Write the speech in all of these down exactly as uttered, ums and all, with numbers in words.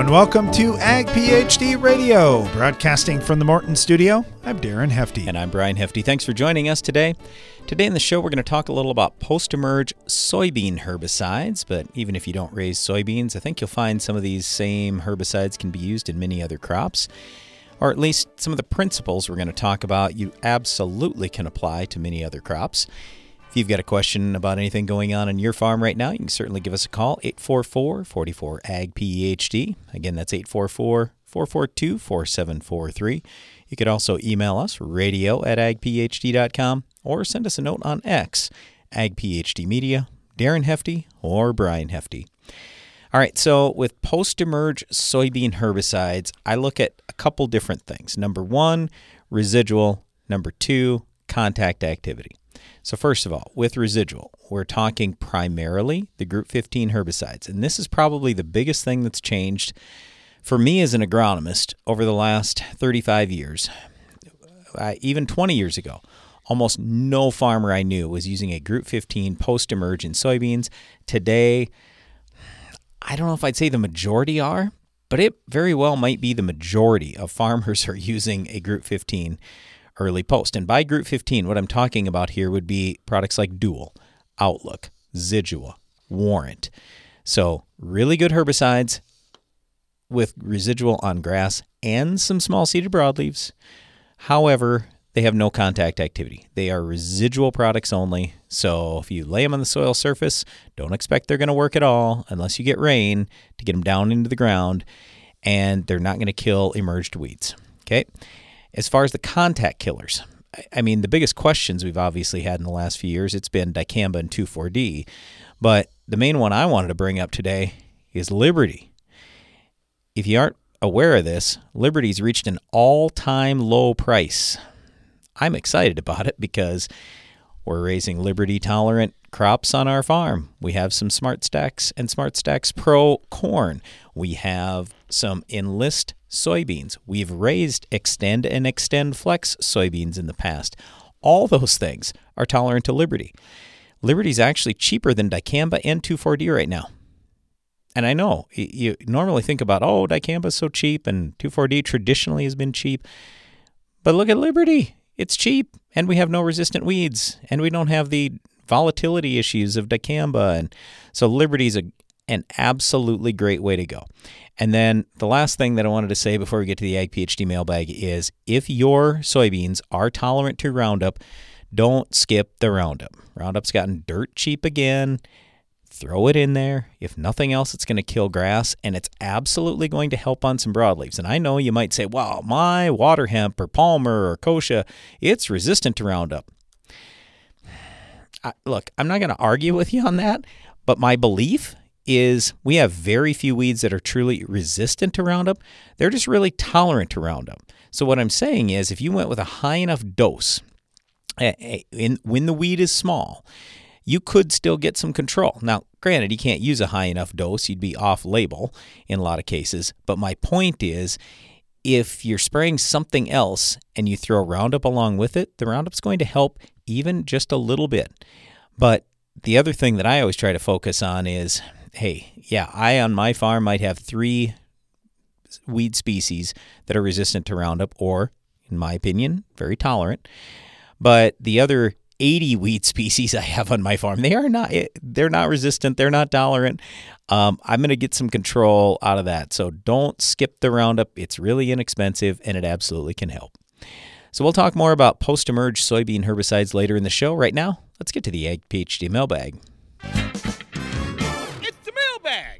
and welcome to Ag PhD Radio, broadcasting from the Morton Studio. I'm Darren Hefty. And I'm Brian Hefty. Thanks for joining us today. Today in the show, we're going to talk a little about post-emerge soybean herbicides, but even if you don't raise soybeans, I think you'll find some of these same herbicides can be used in many other crops, or at least some of the principles we're going to talk about you absolutely can apply to many other crops. If you've got a question about anything going on in your farm right now, you can certainly give us a call, eight four four, four four, A G P H D. Again, that's eight four four, four four two, four seven four three. You could also email us, radio at ag p h d dot com, or send us a note on X, AgPhD Media, Darren Hefty, or Brian Hefty. All right, so with post-emerge soybean herbicides, I look at a couple different things. Number one, residual. Number two, contact activity. So first of all, with residual, we're talking primarily the Group fifteen herbicides. And this is probably the biggest thing that's changed for me as an agronomist over the last thirty-five years. Uh, even twenty years ago, almost no farmer I knew was using a Group fifteen post-emerge in soybeans. Today, I don't know if I'd say the majority are, but it very well might be the majority of farmers are using a Group fifteen early post. And by Group fifteen, what I'm talking about here would be products like Dual, Outlook, Zidua, Warrant. So really good herbicides with residual on grass and some small-seeded broadleaves. However, they have no contact activity. They are residual products only. So if you lay them on the soil surface, don't expect they're going to work at all unless you get rain to get them down into the ground, and they're not going to kill emerged weeds. Okay? As far as the contact killers, I mean, the biggest questions we've obviously had in the last few years, it's been dicamba and two four D. But the main one I wanted to bring up today is Liberty. If you aren't aware of this, Liberty's reached an all-time low price. I'm excited about it because we're raising Liberty-tolerant crops on our farm. We have some Smart Stacks and Smart Stacks Pro corn. We have some Enlist soybeans. We've raised Extend and Extend Flex soybeans in the past. All those things are tolerant to Liberty. Liberty's actually cheaper than dicamba and two four D right now. And I know you normally think about, oh, dicamba's so cheap and two four D traditionally has been cheap. But look at Liberty. It's cheap, and we have no resistant weeds, and we don't have the volatility issues of dicamba. And so Liberty's a, an absolutely great way to go. And then the last thing that I wanted to say before we get to the Ag PhD mailbag is if your soybeans are tolerant to Roundup, don't skip the Roundup. Roundup's gotten dirt cheap again. Throw it in there. If nothing else, it's going to kill grass, and it's absolutely going to help on some broadleaves. And I know you might say, well, my water hemp or Palmer or Kochia, it's resistant to Roundup. I, look, I'm not going to argue with you on that, but my belief is we have very few weeds that are truly resistant to Roundup. They're just really tolerant to Roundup. So what I'm saying is if you went with a high enough dose, in, when the weed is small, you could still get some control. Now, granted, you can't use a high enough dose. You'd be off-label in a lot of cases. But my point is, if you're spraying something else and you throw Roundup along with it, the Roundup's going to help even just a little bit. But the other thing that I always try to focus on is, hey, yeah, I on my farm might have three weed species that are resistant to Roundup or, in my opinion, very tolerant. But the other eighty weed species I have on my farm, they are not, they're not resistant. They're not tolerant. Um, I'm going to get some control out of that. So don't skip the Roundup. It's really inexpensive and it absolutely can help. So we'll talk more about post-emerge soybean herbicides later in the show. Right now, let's get to the Ag PhD mailbag. It's the mailbag.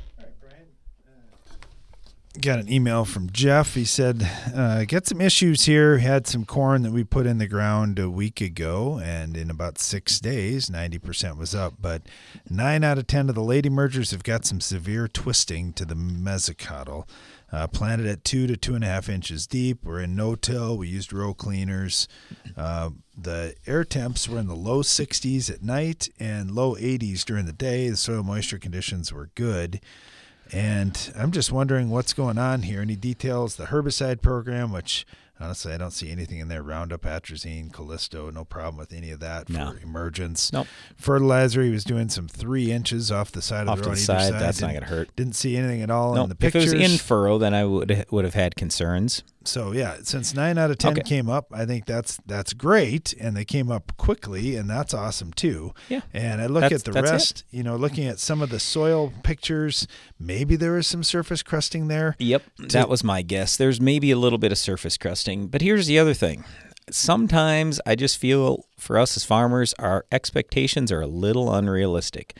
Got an email from Jeff. He said, uh, got some issues here. Had some corn that we put in the ground a week ago, and in about six days, ninety percent was up. But nine out of ten of the late emergers have got some severe twisting to the mesocotyl. Uh, planted at two to two and a half inches deep. We're in no-till. We used row cleaners. Uh, the air temps were in the low sixties at night and low eighties during the day. The soil moisture conditions were good. And I'm just wondering what's going on here. Any details? The herbicide program, which Honestly, I don't see anything in there. Roundup, atrazine, Callisto, no problem with any of that for No. emergence. Nope. Fertilizer, he was doing some three inches off the side Off of to the road the on either side, side. that's not Didn't- going to hurt. Didn't see anything at all No, in the if pictures. it was in furrow, then I would would have had concerns. So yeah, since nine out of ten Okay. came up, I think that's that's great, and they came up quickly, and that's awesome too. Yeah. And I look That's- at the that's it. rest, you know, looking at some of the soil pictures, maybe there was some surface crusting there. Yep, that was my guess. There's maybe a little bit of surface crusting, but here's the other thing. Sometimes I just feel for us as farmers, our expectations are a little unrealistic.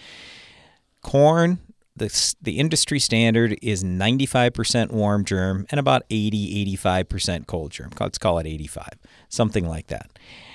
Corn, the, the industry standard is ninety-five percent warm germ and about eighty, eighty-five percent cold germ. Let's call it eighty-five, something like that.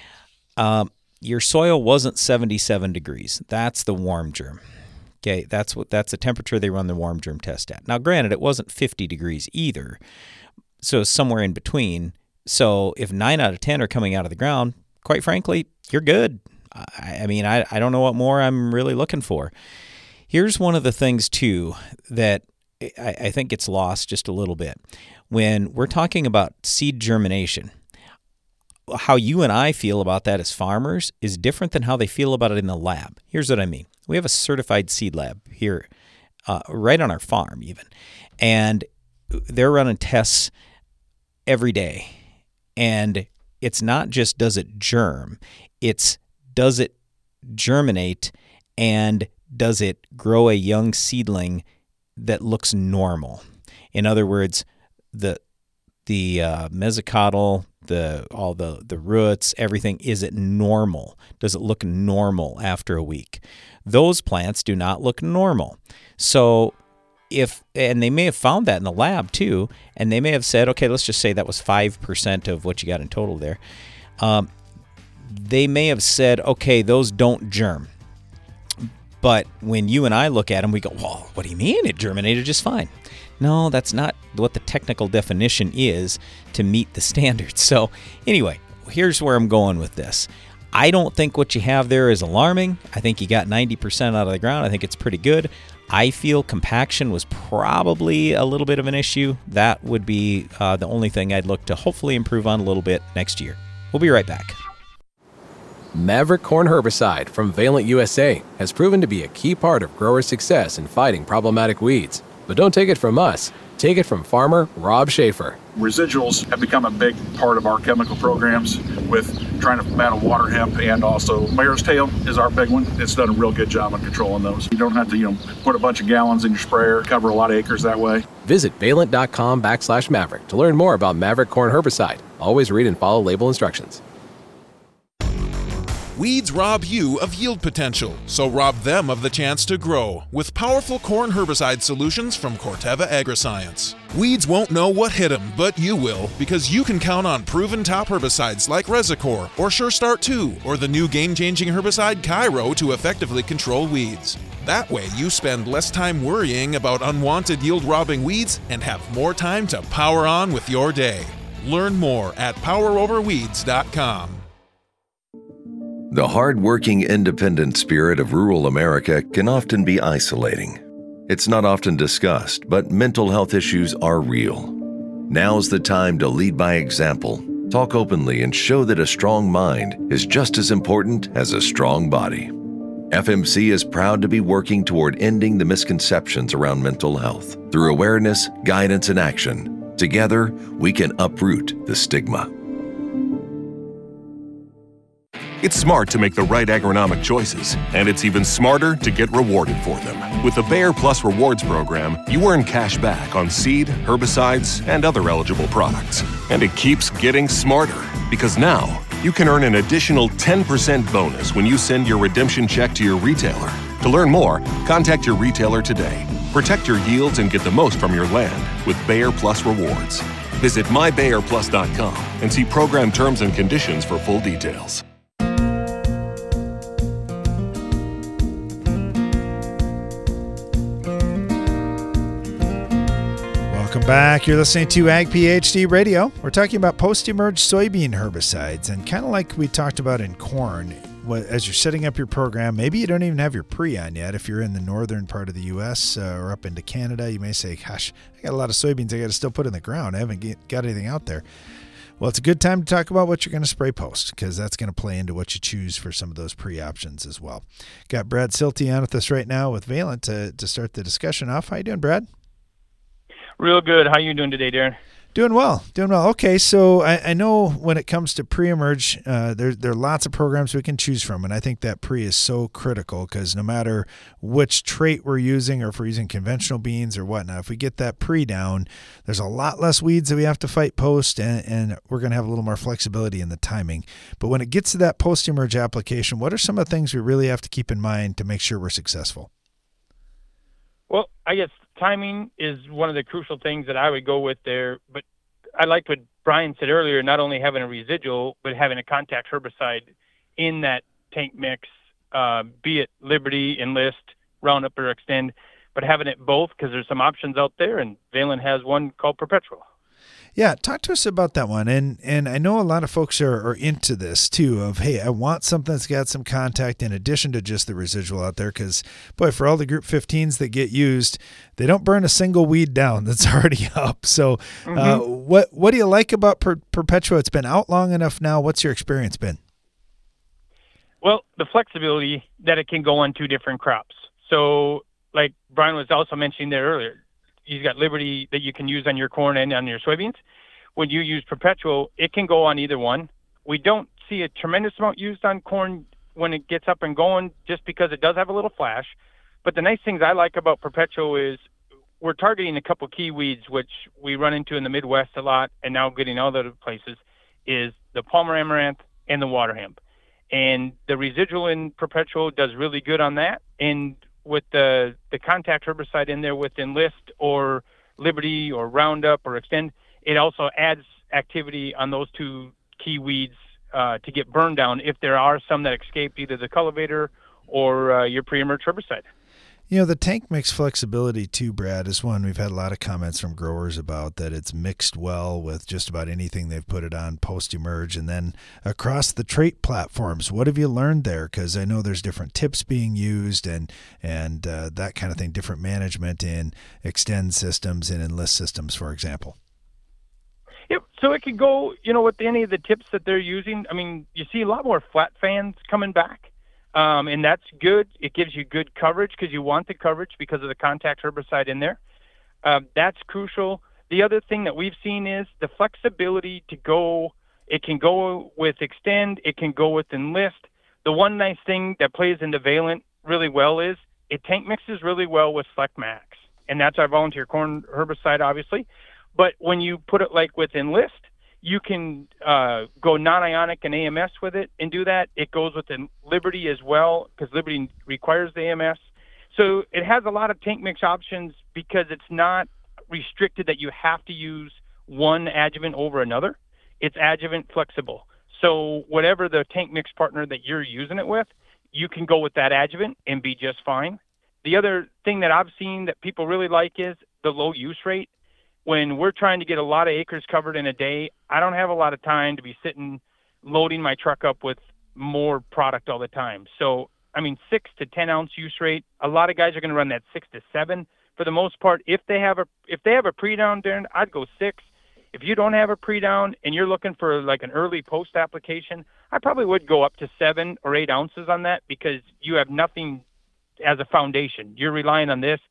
Um, your soil wasn't seventy-seven degrees. That's the warm germ. Okay, that's what that's the temperature they run the warm germ test at. Now, granted, it wasn't fifty degrees either, so it's somewhere in between. So if nine out of ten are coming out of the ground, quite frankly, you're good. I, I mean, I, I don't know what more I'm really looking for. Here's one of the things, too, that I, I think gets lost just a little bit. When we're talking about seed germination, how you and I feel about that as farmers is different than how they feel about it in the lab. Here's what I mean. We have a certified seed lab here, uh, right on our farm even, and they're running tests every day. And it's not just does it germ, it's does it germinate and does it grow a young seedling that looks normal. In other words, the the uh, mesocotyl, the all the the roots, everything, is it normal? Does it look normal after a week? Those plants do not look normal. So if, and they may have found that in the lab too, and they may have said, okay, let's just say that was five percent of what you got in total there. Um, they may have said, okay, those don't germ. But when you and I look at them, we go, well, what do you mean? It germinated just fine. No, that's not what the technical definition is to meet the standards. So anyway, here's where I'm going with this. I don't think what you have there is alarming. I think you got ninety percent out of the ground. I think it's pretty good. I feel compaction was probably a little bit of an issue. That would be uh, the only thing I'd look to hopefully improve on a little bit next year. We'll be right back. Maverick Corn Herbicide from Valent U S A has proven to be a key part of growers' success in fighting problematic weeds. But don't take it from us. Take it from farmer Rob Schaefer. Residuals have become a big part of our chemical programs with trying to battle water hemp, and also mare's tail is our big one. It's done a real good job on controlling those. You don't have to, you know, put a bunch of gallons in your sprayer, cover a lot of acres that way. Visit valent.com backslash Maverick to learn more about Maverick Corn Herbicide. Always read and follow label instructions. Weeds rob you of yield potential, so rob them of the chance to grow with powerful corn herbicide solutions from Corteva Agriscience. Weeds won't know what hit them, but you will, because you can count on proven top herbicides like Resicor or Sure Start two or the new game-changing herbicide Cairo to effectively control weeds. That way, you spend less time worrying about unwanted yield-robbing weeds and have more time to power on with your day. Learn more at power over weeds dot com. The hard-working, independent spirit of rural America can often be isolating. It's not often discussed, but mental health issues are real. Now's the time to lead by example, talk openly, and show that a strong mind is just as important as a strong body. F M C is proud to be working toward ending the misconceptions around mental health through awareness, guidance, and action. Together, we can uproot the stigma. It's smart to make the right agronomic choices, and it's even smarter to get rewarded for them. With the Bayer Plus Rewards program, you earn cash back on seed, herbicides, and other eligible products. And it keeps getting smarter, because now you can earn an additional ten percent bonus when you send your redemption check to your retailer. To learn more, contact your retailer today. Protect your yields and get the most from your land with Bayer Plus Rewards. Visit my bayer plus dot com and see program terms and conditions for full details. Welcome back. You're listening to Ag PhD Radio. We're talking about post-emerge soybean herbicides, and kind of like we talked about in corn, as you're setting up your program, maybe you don't even have your pre on yet. If you're in the northern part of the U S uh, or up into Canada, you may say, gosh, I got a lot of soybeans I got to still put in the ground. I haven't get, got anything out there. Well, it's a good time to talk about what you're going to spray post, because that's going to play into what you choose for some of those pre-options as well. Got Brad Silty on with us right now with Valent to, to start the discussion off. How you doing, Brad? Real good. How you doing today, Darren? Doing well, doing well. Okay, so I, I know when it comes to pre-emerge, uh, there, there are lots of programs we can choose from, and I think that pre is so critical because no matter which trait we're using or if we're using conventional beans or whatnot, if we get that pre down, there's a lot less weeds that we have to fight post, and, and we're going to have a little more flexibility in the timing. But when it gets to that post-emerge application, what are some of the things we really have to keep in mind to make sure we're successful? Well, I guess timing is one of the crucial things that I would go with there. But I liked what Brian said earlier, not only having a residual, but having a contact herbicide in that tank mix, uh, be it Liberty, Enlist, Roundup, or Extend, but having it both because there's some options out there, and Valent has one called Perpetual. Yeah, talk to us about that one. And and I know a lot of folks are, are into this too of, hey, I want something that's got some contact in addition to just the residual out there because, boy, for all the Group fifteens that get used, they don't burn a single weed down that's already up. So mm-hmm. uh, what what do you like about per- Perpetua? It's been out long enough now. What's your experience been? Well, the flexibility that it can go on two different crops. So like Brian was also mentioning there earlier, you've got Liberty that you can use on your corn and on your soybeans. When you use Perpetual, it can go on either one. We don't see a tremendous amount used on corn when it gets up and going just because it does have a little flash. But the nice things I like about Perpetual is we're targeting a couple key weeds, which we run into in the Midwest a lot and now getting all other places, is the Palmer Amaranth and the water hemp. And the residual in Perpetual does really good on that. And with the, the contact herbicide in there with Enlist or Liberty or Roundup or Extend, it also adds activity on those two key weeds uh, to get burned down if there are some that escape either the cultivator or uh, your pre-emerge herbicide. You know, the tank mix flexibility too, Brad, is one we've had a lot of comments from growers about, that it's mixed well with just about anything they've put it on post-emerge. And then across the trait platforms, what have you learned there? Because I know there's different tips being used and and uh, that kind of thing, different management in Extend systems and Enlist systems, for example. Yep. So it could go, you know, with any of the tips that they're using. I mean, you see a lot more flat fans coming back. Um, and that's good. It gives you good coverage because you want the coverage because of the contact herbicide in there. Uh, that's crucial. The other thing that we've seen is the flexibility to go. It can go with Extend. It can go with Enlist. The one nice thing that plays into Valent really well is it tank mixes really well with Select Max. And that's our volunteer corn herbicide, obviously. But when you put it like with Enlist, you can uh, go non-ionic and A M S with it and do that. It goes with the Liberty as well because Liberty requires the A M S. So it has a lot of tank mix options because it's not restricted that you have to use one adjuvant over another. It's adjuvant flexible. So whatever the tank mix partner that you're using it with, you can go with that adjuvant and be just fine. The other thing that I've seen that people really like is the low use rate. When we're trying to get a lot of acres covered in a day, I don't have a lot of time to be sitting loading my truck up with more product all the time. So, I mean, six to ten ounce use rate. A lot of guys are going to run that six to seven for the most part. If they have a if they have a pre-down, Darren, I'd go six. If you don't have a pre-down and you're looking for like an early post application, I probably would go up to seven or eight ounces on that because you have nothing as a foundation. You're relying on this.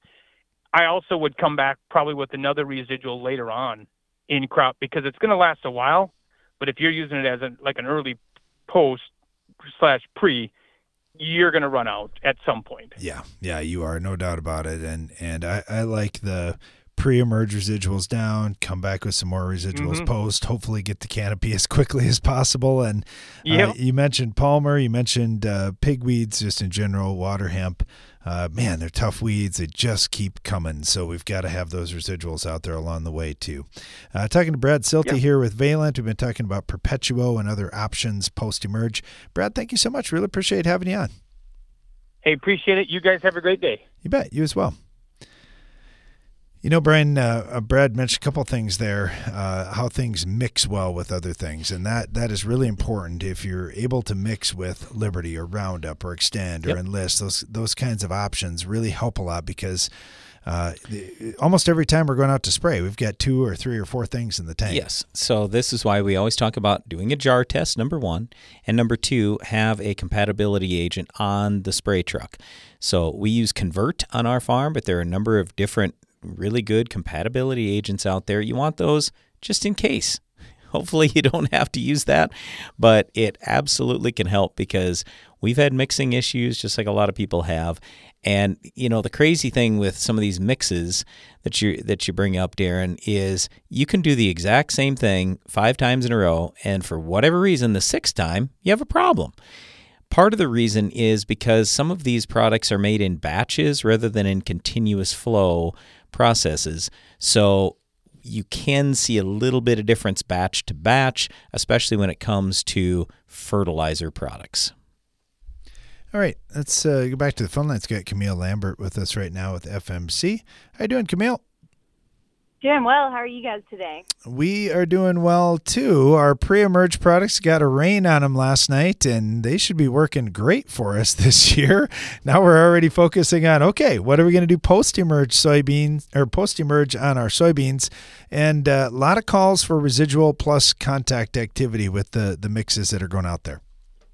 I also would come back probably with another residual later on in crop because it's going to last a while. But if you're using it as a, like an early post slash pre, you're going to run out at some point. Yeah, yeah, you are, no doubt about it. And and I, I like the pre-emerge residuals down, come back with some more residuals mm-hmm. post, hopefully get the canopy as quickly as possible. And uh, yep. you mentioned Palmer, you mentioned uh, pigweeds just in general, water hemp. Uh, man, they're tough weeds. They just keep coming. So we've got to have those residuals out there along the way too. Uh, talking to Brad Silty yep. here with Valent. We've been talking about Perpetuo and other options post-emerge. Brad, thank you so much. Really appreciate having you on. Hey, appreciate it. You guys have a great day. You bet. You as well. You know, Brian, uh, uh, Brad mentioned a couple things there, uh, how things mix well with other things. And that, that is really important if you're able to mix with Liberty or Roundup or Extend or Yep. Enlist. Those those kinds of options really help a lot because uh, the, almost every time we're going out to spray, we've got two or three or four things in the tank. Yes. So this is why we always talk about doing a jar test, number one. And number two, have a compatibility agent on the spray truck. So we use Convert on our farm, but there are a number of different really good compatibility agents out there. You want those just in case. Hopefully you don't have to use that, but it absolutely can help because we've had mixing issues just like a lot of people have. And, you know, the crazy thing with some of these mixes that you that you bring up, Darren, is you can do the exact same thing five times in a row, and for whatever reason, the sixth time, you have a problem. Part of the reason is because some of these products are made in batches rather than in continuous flow processes. So you can see a little bit of difference batch to batch, especially when it comes to fertilizer products. All right, let's uh, go back to the phone line. Let's get Camille Lambert with us right now with F M C. How you doing, Camille? Doing well. How are you guys today? We are doing well, too. Our pre-emerge products got a rain on them last night, and they should be working great for us this year. Now we're already focusing on, okay, what are we going to do post-emerge soybeans or post-emerge on our soybeans? And uh, a lot of calls for residual plus contact activity with the, the mixes that are going out there.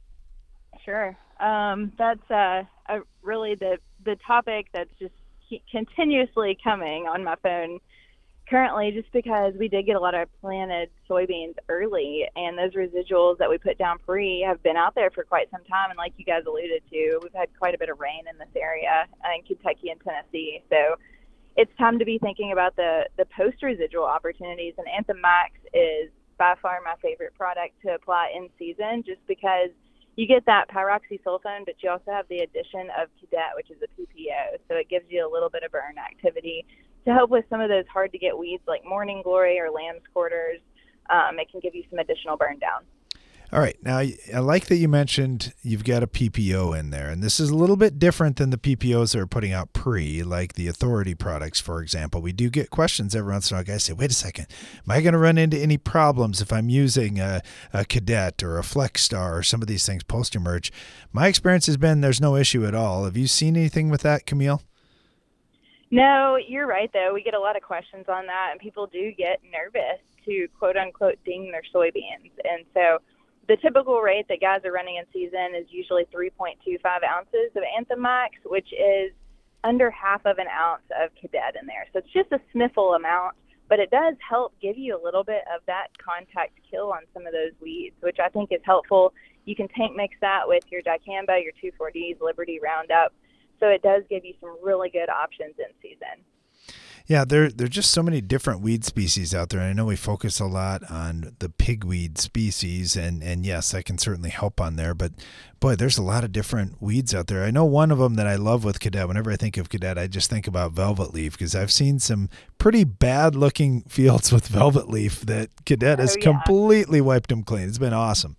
Sure. Um, that's uh, a, really the, the topic that's just continuously coming on my phone currently, just because we did get a lot of planted soybeans early, and those residuals that we put down pre have been out there for quite some time. And like you guys alluded to, we've had quite a bit of rain in this area in Kentucky and Tennessee. So it's time to be thinking about the, the post-residual opportunities. And Anthem Max is by far my favorite product to apply in season, just because you get that pyroxysulfone, but you also have the addition of Cadet, which is a P P O. So it gives you a little bit of burn activity to help with some of those hard to get weeds like morning glory or lamb's quarters. Um, it can give you some additional burn down. All right. Now, I like that you mentioned you've got a P P O in there, and this is a little bit different than the P P Os that are putting out pre, like the Authority products, for example. We do get questions every once in a while. Guys say, wait a second, am I going to run into any problems if I'm using a, a Cadet or a Flex Star or some of these things post-emerge? My experience has been there's no issue at all. Have you seen anything with that, Camille? No, you're right, though. We get a lot of questions on that, and people do get nervous to quote-unquote ding their soybeans. And so the typical rate that guys are running in season is usually three point two five ounces of Anthem Max, which is under half of an ounce of Cadet in there. So it's just a sniffle amount, but it does help give you a little bit of that contact kill on some of those weeds, which I think is helpful. You can tank mix that with your dicamba, your two four Ds, Liberty, Roundup. So it does give you some really good options in season. Yeah, there there are just so many different weed species out there. And I know we focus a lot on the pigweed species, and, and yes, that can certainly help on there. But, boy, there's a lot of different weeds out there. I know one of them that I love with Cadet, whenever I think of Cadet, I just think about velvet leaf, because I've seen some pretty bad-looking fields with velvet leaf that Cadet has oh, yeah. completely wiped them clean. It's been awesome.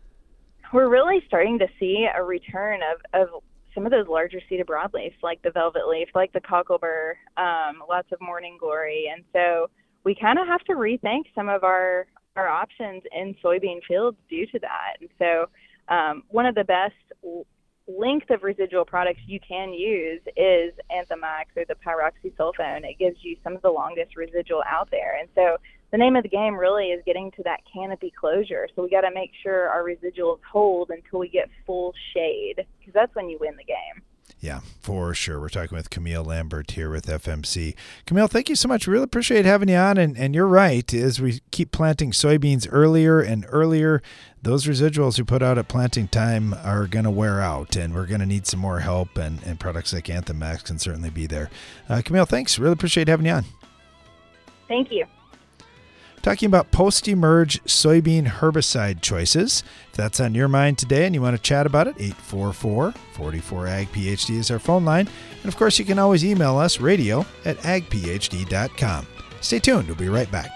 We're really starting to see a return of, of some of those larger seeded broadleafs, like the velvet leaf, like the cocklebur, um, lots of morning glory. And so we kind of have to rethink some of our, our options in soybean fields due to that. And so um, one of the best length of residual products you can use is Anthem Max or the pyroxysulfone. It gives you some of the longest residual out there. And so the name of the game really is getting to that canopy closure. So we got to make sure our residuals hold until we get full shade, because that's when you win the game. Yeah, for sure. We're talking with Camille Lambert here with F M C. Camille, thank you so much. Really appreciate having you on. And, and you're right. As we keep planting soybeans earlier and earlier, those residuals we put out at planting time are going to wear out, and we're going to need some more help, and, and products like Anthem Max can certainly be there. Uh, Camille, thanks. Really appreciate having you on. Thank you. Talking about post-emerge soybean herbicide choices. If that's on your mind today and you want to chat about it, eight four four, four four, A G P H D is our phone line. And of course, you can always email us, radio at ag p h d dot com. Stay tuned. We'll be right back.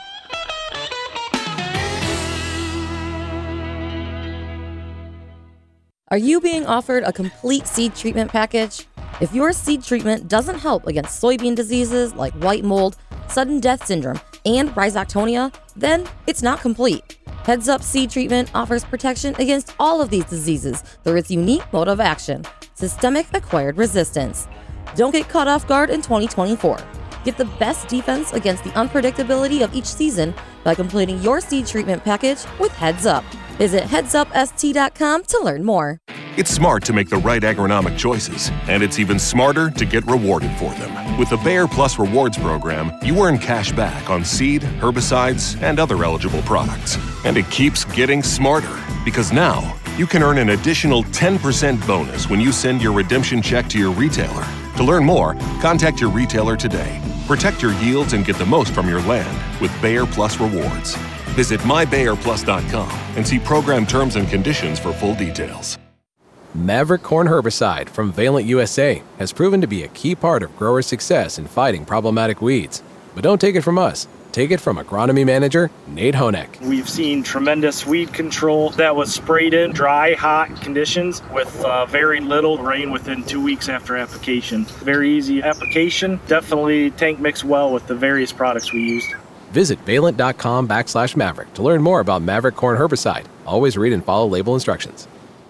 Are you being offered a complete seed treatment package? If your seed treatment doesn't help against soybean diseases like white mold, sudden death syndrome, and rhizoctonia, then it's not complete. Heads Up Seed Treatment offers protection against all of these diseases through its unique mode of action, systemic acquired resistance. Don't get caught off guard in twenty twenty-four. Get the best defense against the unpredictability of each season by completing your seed treatment package with Heads Up. Visit heads up s t dot com to learn more. It's smart to make the right agronomic choices, and it's even smarter to get rewarded for them. With the Bayer Plus Rewards program, you earn cash back on seed, herbicides, and other eligible products. And it keeps getting smarter, because now you can earn an additional ten percent bonus when you send your redemption check to your retailer. To learn more, contact your retailer today. Protect your yields and get the most from your land with Bayer Plus Rewards. Visit my bayer plus dot com and see program terms and conditions for full details. Maverick Corn Herbicide from Valent U S A has proven to be a key part of growers' success in fighting problematic weeds. But don't take it from us. Take it from agronomy manager Nate Honeck. We've seen tremendous weed control that was sprayed in dry, hot conditions with uh, very little rain within two weeks after application. Very easy application. Definitely tank mix well with the various products we used. Visit valent.com backslash Maverick to learn more about Maverick Corn Herbicide. Always read and follow label instructions.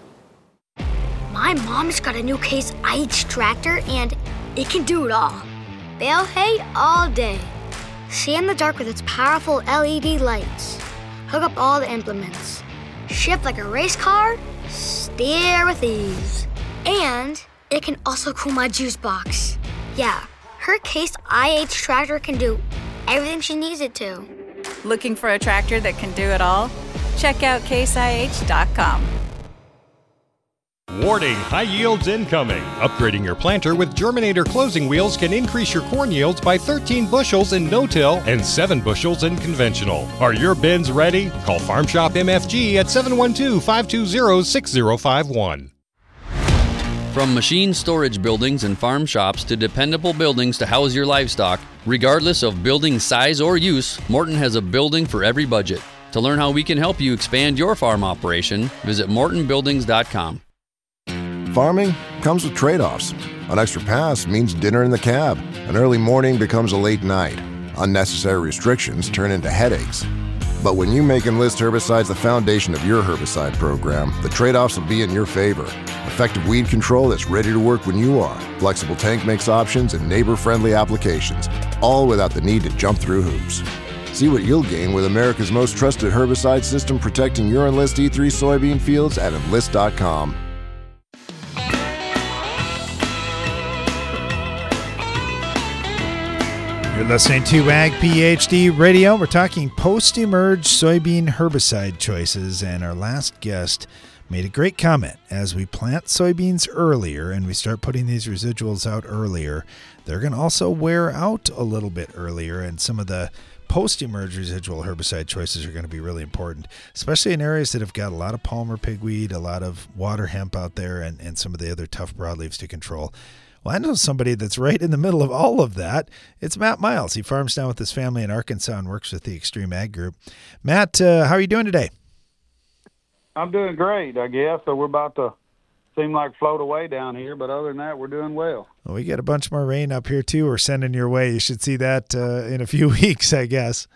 My mom's got a new Case I H tractor and it can do it all. Bale hay all day. See in the dark with its powerful L E D lights. Hook up all the implements. Shift like a race car. Steer with ease. And it can also cool my juice box. Yeah, her Case I H tractor can do everything she needs it to. Looking for a tractor that can do it all? Check out case i h dot com. Warning, high yields incoming. Upgrading your planter with Germinator closing wheels can increase your corn yields by thirteen bushels in no-till and seven bushels in conventional. Are your bins ready? Call Farm Shop M F G at seven one two, five two zero, six zero five one. From machine storage buildings and farm shops to dependable buildings to house your livestock, regardless of building size or use, Morton has a building for every budget. To learn how we can help you expand your farm operation, visit morton buildings dot com. Farming comes with trade-offs. An extra pass means dinner in the cab. An early morning becomes a late night. Unnecessary restrictions turn into headaches. But when you make Enlist herbicides the foundation of your herbicide program, the trade-offs will be in your favor. Effective weed control that's ready to work when you are. Flexible tank mix options and neighbor-friendly applications, all without the need to jump through hoops. See what you'll gain with America's most trusted herbicide system protecting your Enlist E three soybean fields at enlist dot com. You're listening to Ag PhD Radio. We're talking post-emerge soybean herbicide choices, and our last guest made a great comment. As we plant soybeans earlier and we start putting these residuals out earlier, they're going to also wear out a little bit earlier, and some of the post-emerge residual herbicide choices are going to be really important, especially in areas that have got a lot of palmer pigweed, a lot of water hemp out there, and, and some of the other tough broadleaves to control. Well, I know somebody that's right in the middle of all of that. It's Matt Miles. He farms down with his family in Arkansas and works with the Extreme Ag Group. Matt, uh, how are you doing today? I'm doing great, I guess. So we're about to seem like float away down here, but other than that, we're doing well. Well, we got a bunch more rain up here, too. We're sending your way. You should see that uh, in a few weeks, I guess.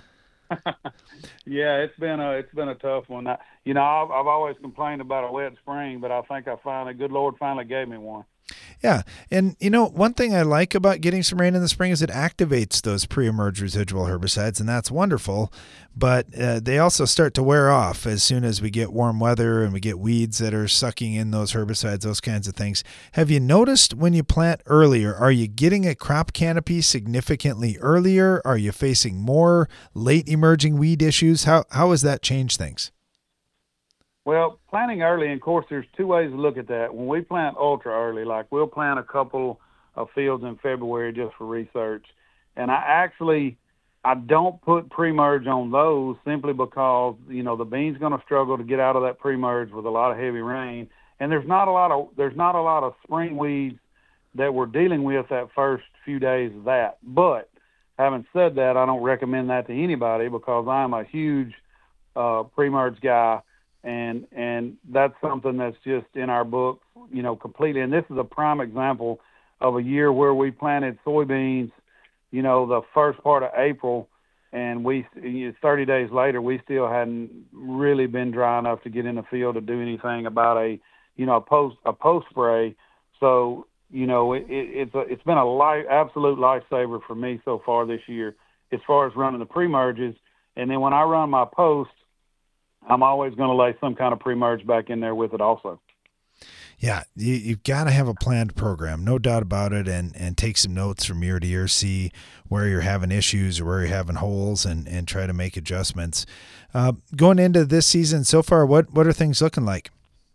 Yeah, it's been a it's been a tough one. I, you know, I've, I've always complained about a wet spring, but I think I finally, good Lord, finally gave me one. Yeah, and you know, one thing I like about getting some rain in the spring is it activates those pre-emerge residual herbicides, and that's wonderful, but uh, they also start to wear off as soon as we get warm weather and we get weeds that are sucking in those herbicides, those kinds of things. Have you noticed when you plant earlier, are you getting a crop canopy significantly earlier? Are you facing more late emerging weed issues? How How has that changed things? Well, planting early, and of course, there's two ways to look at that. When we plant ultra early, like we'll plant a couple of fields in February just for research, and I actually, I don't put pre-merge on those simply because, you know, the bean's going to struggle to get out of that pre-merge with a lot of heavy rain, and there's not a lot of there's not a lot of spring weeds that we're dealing with that first few days of that. But having said that, I don't recommend that to anybody because I'm a huge uh, pre-merge guy. And and that's something that's just in our book, you know, completely. And this is a prime example of a year where we planted soybeans, you know, the first part of April, and we thirty days later, we still hadn't really been dry enough to get in the field to do anything about a, you know, a post a post spray. So, you know, it, it, it's a, it's been a life, absolute lifesaver for me so far this year as far as running the pre-merges. And then when I run my post, I'm always going to lay some kind of pre-merge back in there with it also. Yeah, you, you've got to have a planned program, no doubt about it, and, and take some notes from year to year, see where you're having issues or where you're having holes, and, and try to make adjustments. Uh, going into this season so far, what, what are things looking like?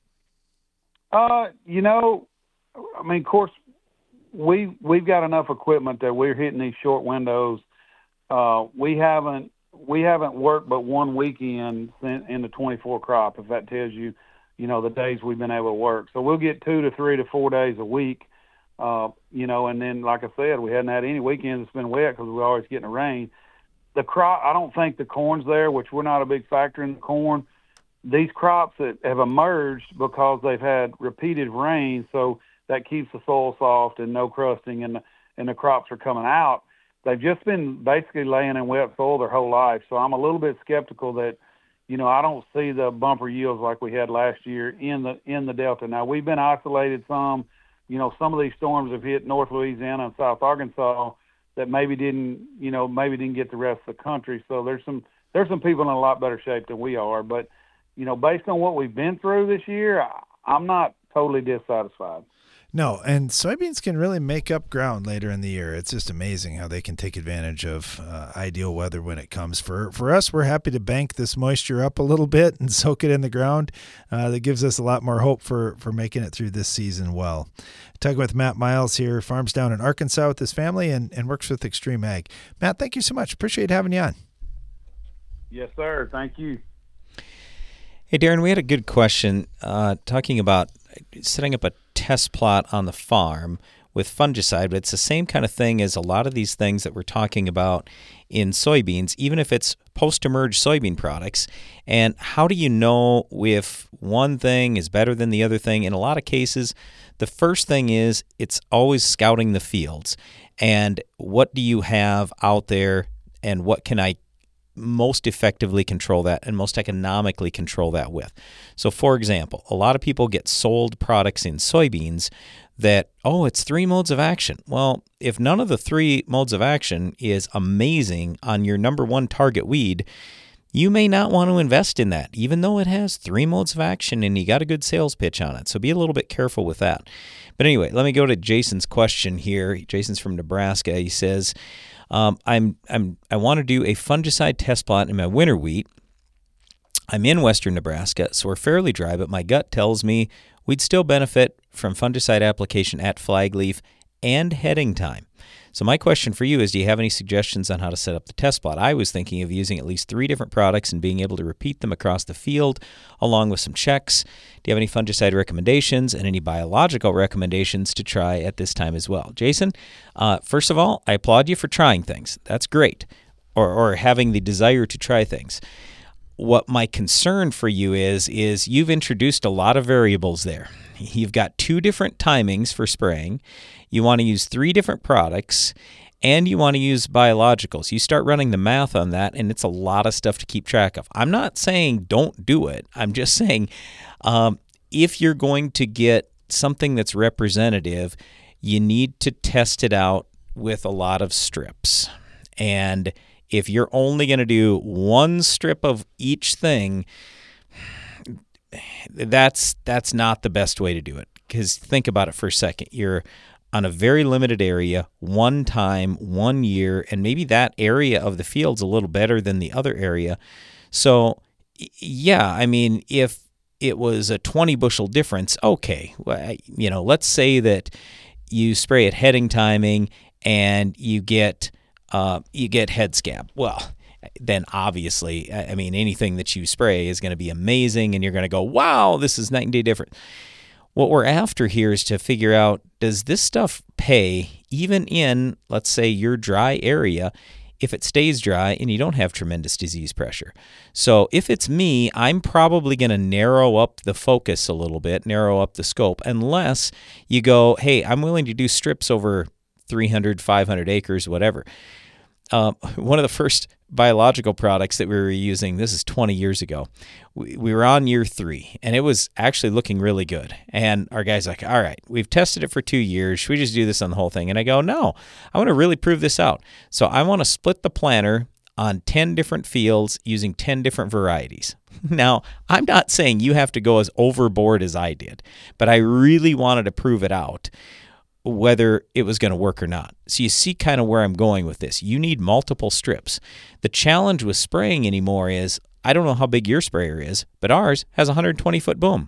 Uh, you know, I mean, of course, we, we've got enough equipment that we're hitting these short windows. Uh, we haven't we haven't worked but one weekend in, in the twenty-four crop, if that tells you, you know, the days we've been able to work. So we'll get two to three to four days a week, uh, you know, and then, like I said, we hadn't had any weekends that's been wet because we're always getting the rain. The crop, I don't think the corn's there, which we're not a big factor in the corn. These crops that have emerged because they've had repeated rain, so that keeps the soil soft and no crusting, and the, and the crops are coming out. They've just been basically laying in wet soil their whole life. So I'm a little bit skeptical that, you know, I don't see the bumper yields like we had last year in the in the Delta. Now, we've been isolated some. You know, some of these storms have hit North Louisiana and South Arkansas that maybe didn't, you know, maybe didn't get the rest of the country. So there's some there's some people in a lot better shape than we are. But, you know, based on what we've been through this year, I'm not totally dissatisfied. No, and soybeans can really make up ground later in the year. It's just amazing how they can take advantage of uh, ideal weather when it comes. For for us, we're happy to bank this moisture up a little bit and soak it in the ground. Uh, that gives us a lot more hope for, for making it through this season well. Talking with Matt Miles here, farms down in Arkansas with his family and, and works with Extreme Ag. Matt, thank you so much. Appreciate having you on. Yes, sir. Thank you. Hey, Darren, we had a good question uh, talking about setting up a test plot on the farm with fungicide, but it's the same kind of thing as a lot of these things that we're talking about in soybeans, even if it's post-emerge soybean products. And how do you know if one thing is better than the other thing? In a lot of cases, the first thing is it's always scouting the fields. And what do you have out there, and what can I most effectively control that and most economically control that with? So, for example, a lot of people get sold products in soybeans that, oh, it's three modes of action. Well, if none of the three modes of action is amazing on your number one target weed, you may not want to invest in that, even though it has three modes of action and you got a good sales pitch on it. So be a little bit careful with that. But anyway, let me go to Jason's question here. Jason's from Nebraska. He says, Um, I'm I'm I want to do a fungicide test plot in my winter wheat. I'm in western Nebraska, so we're fairly dry, but my gut tells me we'd still benefit from fungicide application at flag leaf and heading time. So my question for you is, do you have any suggestions on how to set up the test plot? I was thinking of using at least three different products and being able to repeat them across the field along with some checks. Do you have any fungicide recommendations and any biological recommendations to try at this time as well? Jason, uh, first of all, I applaud you for trying things. That's great, or, or having the desire to try things. What my concern for you is, is you've introduced a lot of variables there. You've got two different timings for spraying. You want to use three different products, and you want to use biologicals. You start running the math on that, and it's a lot of stuff to keep track of. I'm not saying don't do it. I'm just saying um, if you're going to get something that's representative, you need to test it out with a lot of strips. And if you're only going to do one strip of each thing, that's that's not the best way to do it. Because think about it for a second. You're on a very limited area, one time, one year, and maybe that area of the field's a little better than the other area. So, yeah, I mean, if it was a twenty bushel difference, okay, you know, let's say that you spray at heading timing and you get uh, you get head scab. Well, then obviously, I mean, anything that you spray is going to be amazing, and you're going to go, wow, this is night and day different. What we're after here is to figure out, does this stuff pay even in, let's say, your dry area? if it stays dry and you don't have tremendous disease pressure. So if it's me, I'm probably going to narrow up the focus a little bit, narrow up the scope, unless you go, hey, I'm willing to do strips over three hundred, five hundred acres, whatever. Um, one of the first biological products that we were using, this is twenty years ago, we, we were on year three, and it was actually looking really good. And our guy's like, all right, we've tested it for two years. Should we just do this on the whole thing? And I go, no, I want to really prove this out. So I want to split the planter on ten different fields using ten different varieties. Now, I'm not saying you have to go as overboard as I did, but I really wanted to prove it out, whether it was going to work or not. So you see kind of where I'm going with this. You need multiple strips. The challenge with spraying anymore is, I don't know how big your sprayer is, but ours has a one hundred twenty foot boom.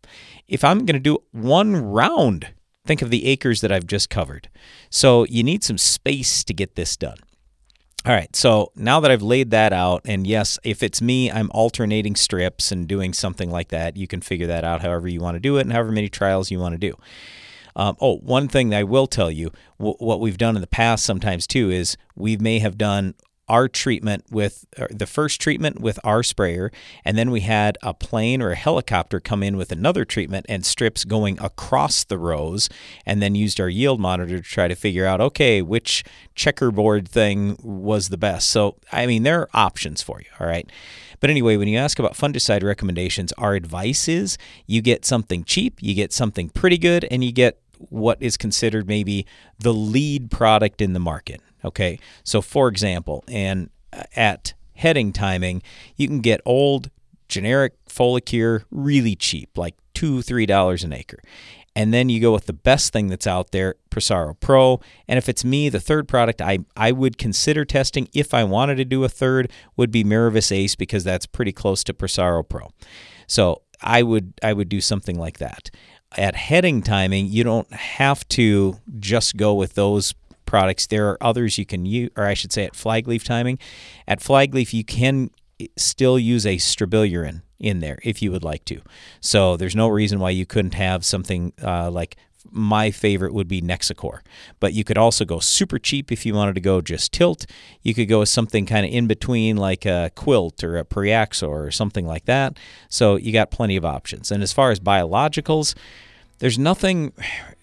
If I'm going to do one round, think of the acres that I've just covered. So you need some space to get this done. All right, so now that I've laid that out, and yes, if it's me, I'm alternating strips and doing something like that. You can figure that out however you want to do it and however many trials you want to do. Um, oh, one thing that I will tell you, w- what we've done in the past sometimes too is we may have done our treatment with uh, the first treatment with our sprayer, and then we had a plane or a helicopter come in with another treatment and strips going across the rows, and then used our yield monitor to try to figure out, okay, which checkerboard thing was the best. So, I mean, there are options for you, all right? But anyway, when you ask about fungicide recommendations, our advice is you get something cheap, you get something pretty good, and you get what is considered maybe the lead product in the market. Okay, so for example, and at heading timing, you can get old generic Folicure really cheap, like two dollars, three dollars an acre. And then you go with the best thing that's out there, Prosaro Pro. And if it's me, the third product I, I would consider testing if I wanted to do a third would be Miravis Ace, because that's pretty close to Prosaro Pro. So I would I would do something like that. At heading timing, you don't have to just go with those products. There are others you can use, or I should say at flagleaf timing. At flagleaf, you can still use a strobilurin in there if you would like to. So there's no reason why you couldn't have something uh, like my favorite would be Nexicor. But you could also go super cheap if you wanted to go just tilt. You could go with something kind of in between like a Quilt or a Priaxor or something like that. So you got plenty of options. And as far as biologicals, there's nothing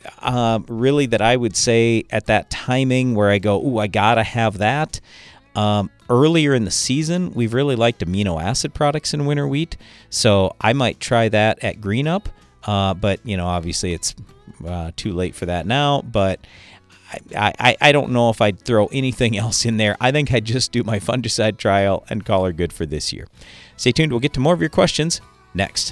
uh, really that I would say at that timing where I go, ooh, I gotta have that. Um, earlier in the season, we've really liked amino acid products in winter wheat, so I might try that at Green Up. Uh, but you know, obviously, it's uh, too late for that now. But I, I, I don't know if I'd throw anything else in there. I think I'd just do my fungicide trial and call her good for this year. Stay tuned. We'll get to more of your questions next.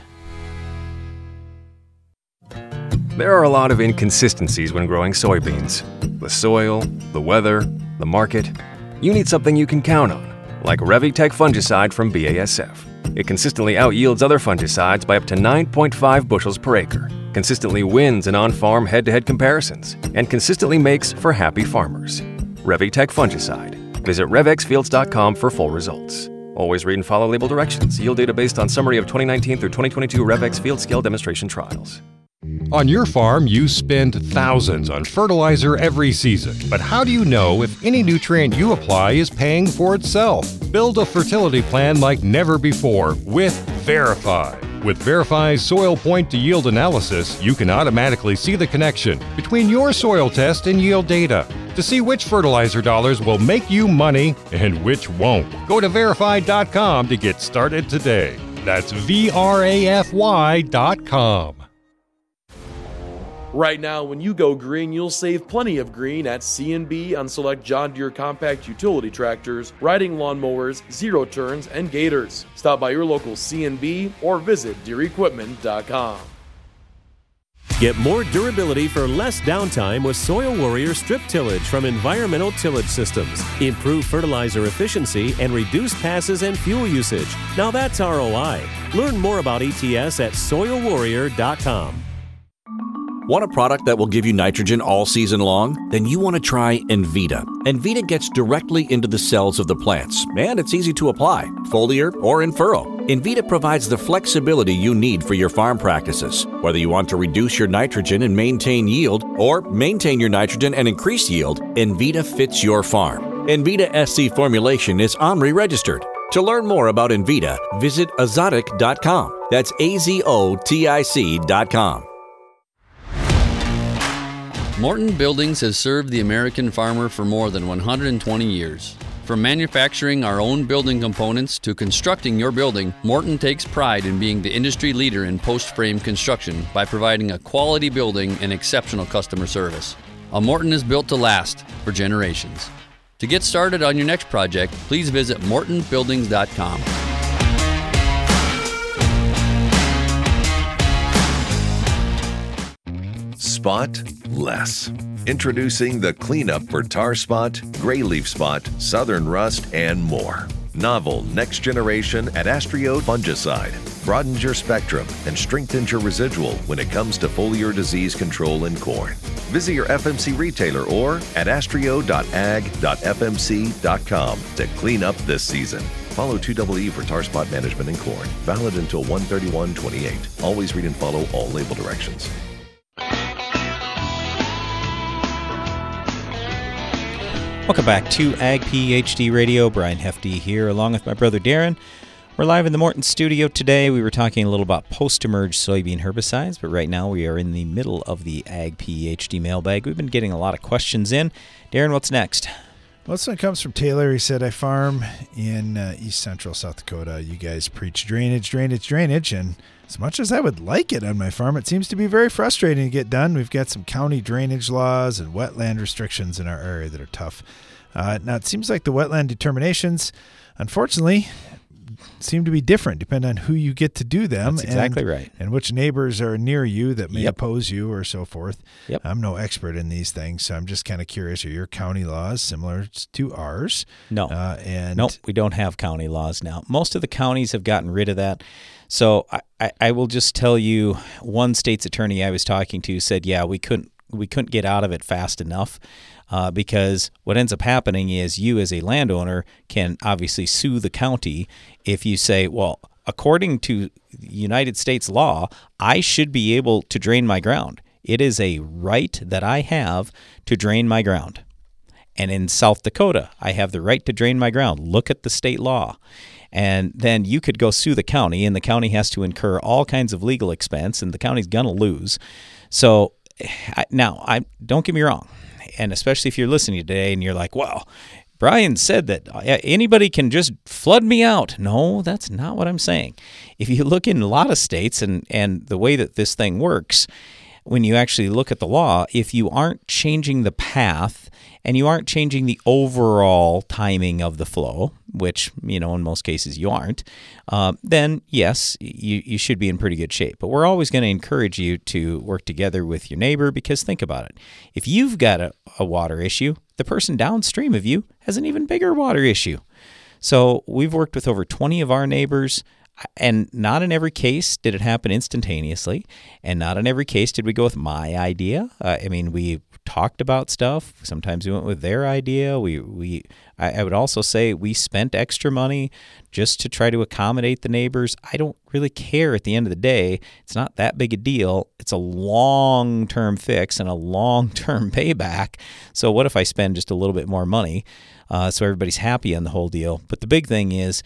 There are a lot of inconsistencies when growing soybeans. The soil, the weather, the market. You need something you can count on, like Revitech fungicide from B A S F. It consistently outyields other fungicides by up to nine point five bushels per acre, consistently wins in on-farm head-to-head comparisons, and consistently makes for happy farmers. Revitech fungicide. Visit rev x fields dot com for full results. Always read and follow label directions. Yield data based on summary of twenty nineteen through twenty twenty-two RevX field scale demonstration trials. On your farm, you spend thousands on fertilizer every season. But how do you know if any nutrient you apply is paying for itself? Build a fertility plan like never before with Verify. With Verify's soil point to yield analysis, you can automatically see the connection between your soil test and yield data to see which fertilizer dollars will make you money and which won't. Go to verify dot com to get started today. That's V R A F Y dot com. Right now, when you go green, you'll save plenty of green at C and B on select John Deere compact utility tractors, riding lawnmowers, zero turns, and gators. Stop by your local C and B or visit deere equipment dot com. Get more durability for less downtime with Soil Warrior Strip Tillage from Environmental Tillage Systems. Improve fertilizer efficiency and reduce passes and fuel usage. Now that's R O I. Learn more about E T S at soil warrior dot com. Want a product that will give you nitrogen all season long? Then you want to try Envita. Envita gets directly into the cells of the plants, and it's easy to apply, foliar or in furrow. Envita provides the flexibility you need for your farm practices. Whether you want to reduce your nitrogen and maintain yield, or maintain your nitrogen and increase yield, Envita fits your farm. Envita S C formulation is OMRI registered. To learn more about Envita, visit azotic dot com. That's A Z O T I C dot com. Morton Buildings has served the American farmer for more than one hundred twenty years. From manufacturing our own building components to constructing your building, Morton takes pride in being the industry leader in post-frame construction by providing a quality building and exceptional customer service. A Morton is built to last for generations. To get started on your next project, please visit morton buildings dot com. Spot less. Introducing the cleanup for tar spot, gray leaf spot, southern rust, and more. Novel next generation Adastrio fungicide broadens your spectrum and strengthens your residual when it comes to foliar disease control in corn. Visit your F M C retailer or adastrio dot ag dot f m c dot com to clean up this season. Follow two E E for tar spot management in corn. Valid until one thirty-one twenty-eight. Always read and follow all label directions. Welcome back to Ag PhD Radio. Brian Hefty here along with my brother Darren. We're live in the Morton studio today. We were talking a little about post-emerge soybean herbicides, but right now we are in the middle of the Ag PhD mailbag. We've been getting a lot of questions in. Darren, what's next? Well, this one comes from Taylor. He said, I farm in uh, east central South Dakota. You guys preach drainage, drainage, drainage, and as much as I would like it on my farm, it seems to be very frustrating to get done. We've got some county drainage laws and wetland restrictions in our area that are tough. Uh, now, it seems like the wetland determinations, unfortunately, seem to be different depending on who you get to do them. That's exactly and, right. And which neighbors are near you that may Yep. oppose you or so forth. Yep. I'm no expert in these things, so I'm just kind of curious. Are your county laws similar to ours? No. Uh, and Nope, we don't have county laws now. Most of the counties have gotten rid of that. So I, I, I will just tell you, one state's attorney I was talking to said, yeah, we couldn't we couldn't get out of it fast enough. Uh, because what ends up happening is you as a landowner can obviously sue the county if you say, well, according to United States law, I should be able to drain my ground. It is a right that I have to drain my ground. And in South Dakota, I have the right to drain my ground. Look at the state law. And then you could go sue the county, and the county has to incur all kinds of legal expense, and the county's going to lose. So I, now, I don't get me wrong. And especially if you're listening today and you're like, well, Brian said that anybody can just flood me out. No, that's not what I'm saying. If you look in a lot of states and, and the way that this thing works, when you actually look at the law, if you aren't changing the path and you aren't changing the overall timing of the flow, which, you know, in most cases you aren't, uh, then yes, you, you should be in pretty good shape. But we're always going to encourage you to work together with your neighbor, because think about it. If you've got a, a water issue, the person downstream of you has an even bigger water issue. So we've worked with over twenty of our neighbors, and not in every case did it happen instantaneously, and not in every case did we go with my idea. Uh, I mean, we talked about stuff. Sometimes we went with their idea. We we I, I would also say we spent extra money just to try to accommodate the neighbors. I don't really care at the end of the day. It's not that big a deal. It's a long-term fix and a long-term payback. So what if I spend just a little bit more money uh, so everybody's happy on the whole deal? But the big thing is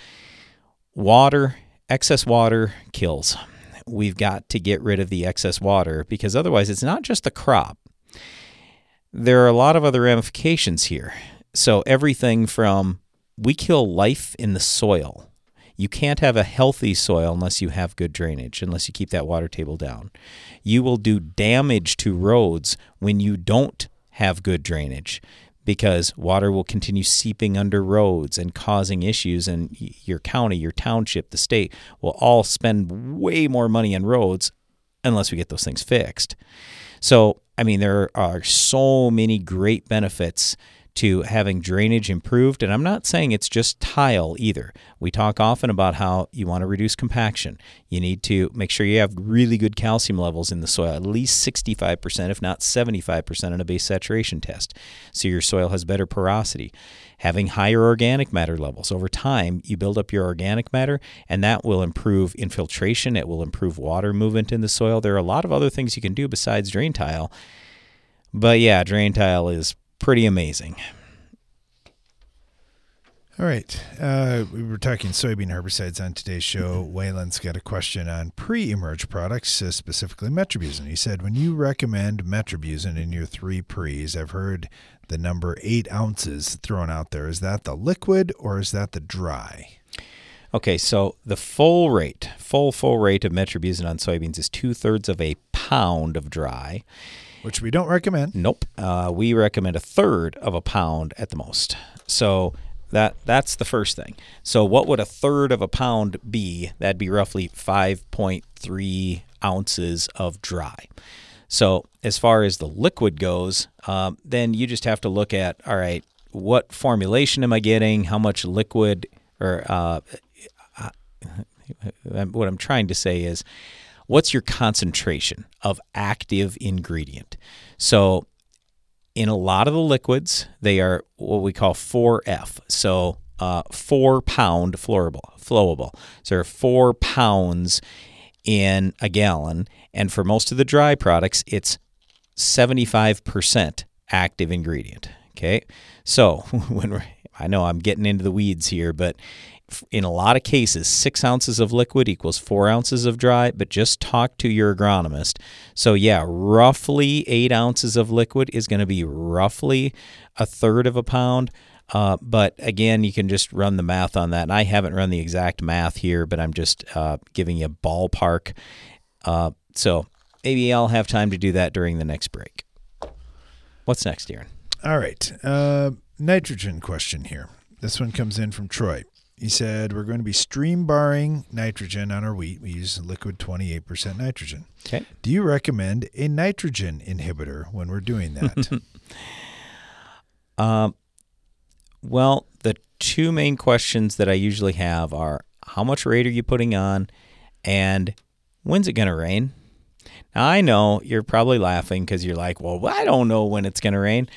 water. Excess water kills. We've got to get rid of the excess water, because otherwise it's not just the crop. There are a lot of other ramifications here. So everything from, we kill life in the soil. You can't have a healthy soil unless you have good drainage, unless you keep that water table down. You will do damage to roads when you don't have good drainage, because water will continue seeping under roads and causing issues, and your county, your township, the state will all spend way more money on roads unless we get those things fixed. So, I mean, there are so many great benefits to having drainage improved, and I'm not saying it's just tile either. We talk often about how you want to reduce compaction. You need to make sure you have really good calcium levels in the soil, at least sixty-five percent, if not seventy-five percent on a base saturation test, so your soil has better porosity. Having higher organic matter levels. Over time, you build up your organic matter, and that will improve infiltration. It will improve water movement in the soil. There are a lot of other things you can do besides drain tile. But yeah, drain tile is pretty amazing. All right. Uh, we were talking soybean herbicides on today's show. Waylon's got a question on pre-emerge products, uh, specifically Metribuzin. He said, when you recommend Metribuzin in your three pre's, I've heard the number eight ounces thrown out there. Is that the liquid or is that the dry? Okay, so the full rate, full, full rate of Metribuzin on soybeans is two-thirds of a pound of dry. Which we don't recommend. Nope. Uh, we recommend a third of a pound at the most. So that that's the first thing. So what would a third of a pound be? That'd be roughly five point three ounces of dry. So as far as the liquid goes, um, then you just have to look at, all right, what formulation am I getting? How much liquid or uh, what I'm trying to say is, what's your concentration of active ingredient? So in a lot of the liquids, they are what we call four F. So uh, four pound flowable, flowable. So there are four pounds in a gallon. And for most of the dry products, it's seventy-five percent active ingredient. Okay. So when we're, I know I'm getting into the weeds here, but in a lot of cases, six ounces of liquid equals four ounces of dry, but just talk to your agronomist. So yeah, roughly eight ounces of liquid is going to be roughly a third of a pound. Uh, but again, you can just run the math on that. And I haven't run the exact math here, but I'm just uh, giving you a ballpark. Uh, so maybe I'll have time to do that during the next break. What's next, Aaron? All right. Uh, nitrogen question here. This one comes in from Troy. He said, we're going to be stream barring nitrogen on our wheat. We use liquid twenty-eight percent nitrogen. Okay. Do you recommend a nitrogen inhibitor when we're doing that? um, well, the two main questions that I usually have are, how much rate are you putting on, and when's it going to rain? Now, I know you're probably laughing because you're like, well, I don't know when it's going to rain.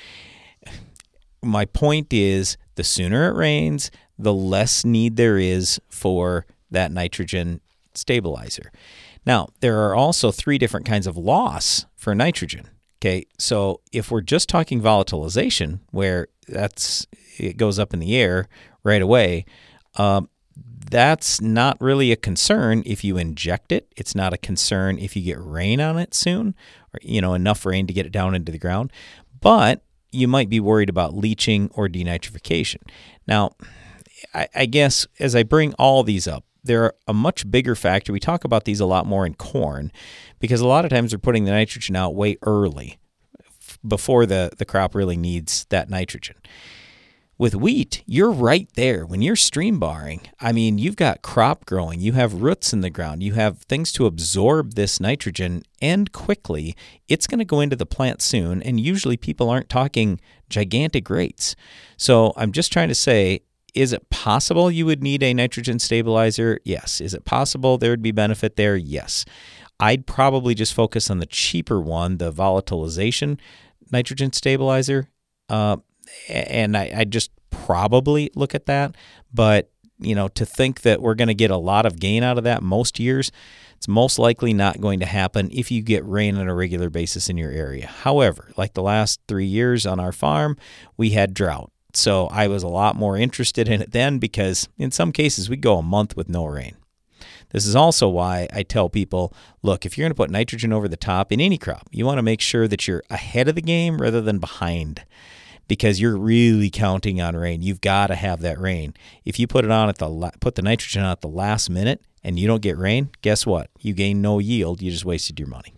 My point is, the sooner it rains, the less need there is for that nitrogen stabilizer. Now, there are also three different kinds of loss for nitrogen. Okay, so if we're just talking volatilization, where that's it goes up in the air right away, um, that's not really a concern if you inject it. It's not a concern if you get rain on it soon, or you know enough rain to get it down into the ground. But you might be worried about leaching or denitrification. Now, I, I guess as I bring all these up, they're a much bigger factor. We talk about these a lot more in corn because a lot of times they're putting the nitrogen out way early before the, the crop really needs that nitrogen. With wheat, you're right there. When you're stream barring, I mean, you've got crop growing, you have roots in the ground, you have things to absorb this nitrogen, and quickly, it's going to go into the plant soon, and usually people aren't talking gigantic rates. So I'm just trying to say, is it possible you would need a nitrogen stabilizer? Yes. Is it possible there would be benefit there? Yes. I'd probably just focus on the cheaper one, the volatilization nitrogen stabilizer, uh, and I, I just probably look at that. But, you know, to think that we're going to get a lot of gain out of that most years, it's most likely not going to happen if you get rain on a regular basis in your area. However, like the last three years on our farm, we had drought. So I was a lot more interested in it then because in some cases we go a month with no rain. This is also why I tell people, look, if you're going to put nitrogen over the top in any crop, you want to make sure that you're ahead of the game rather than behind, because you're really counting on rain. You've got to have that rain. If you put it on at the put the nitrogen on at the last minute and you don't get rain, guess what? You gain no yield. You just wasted your money.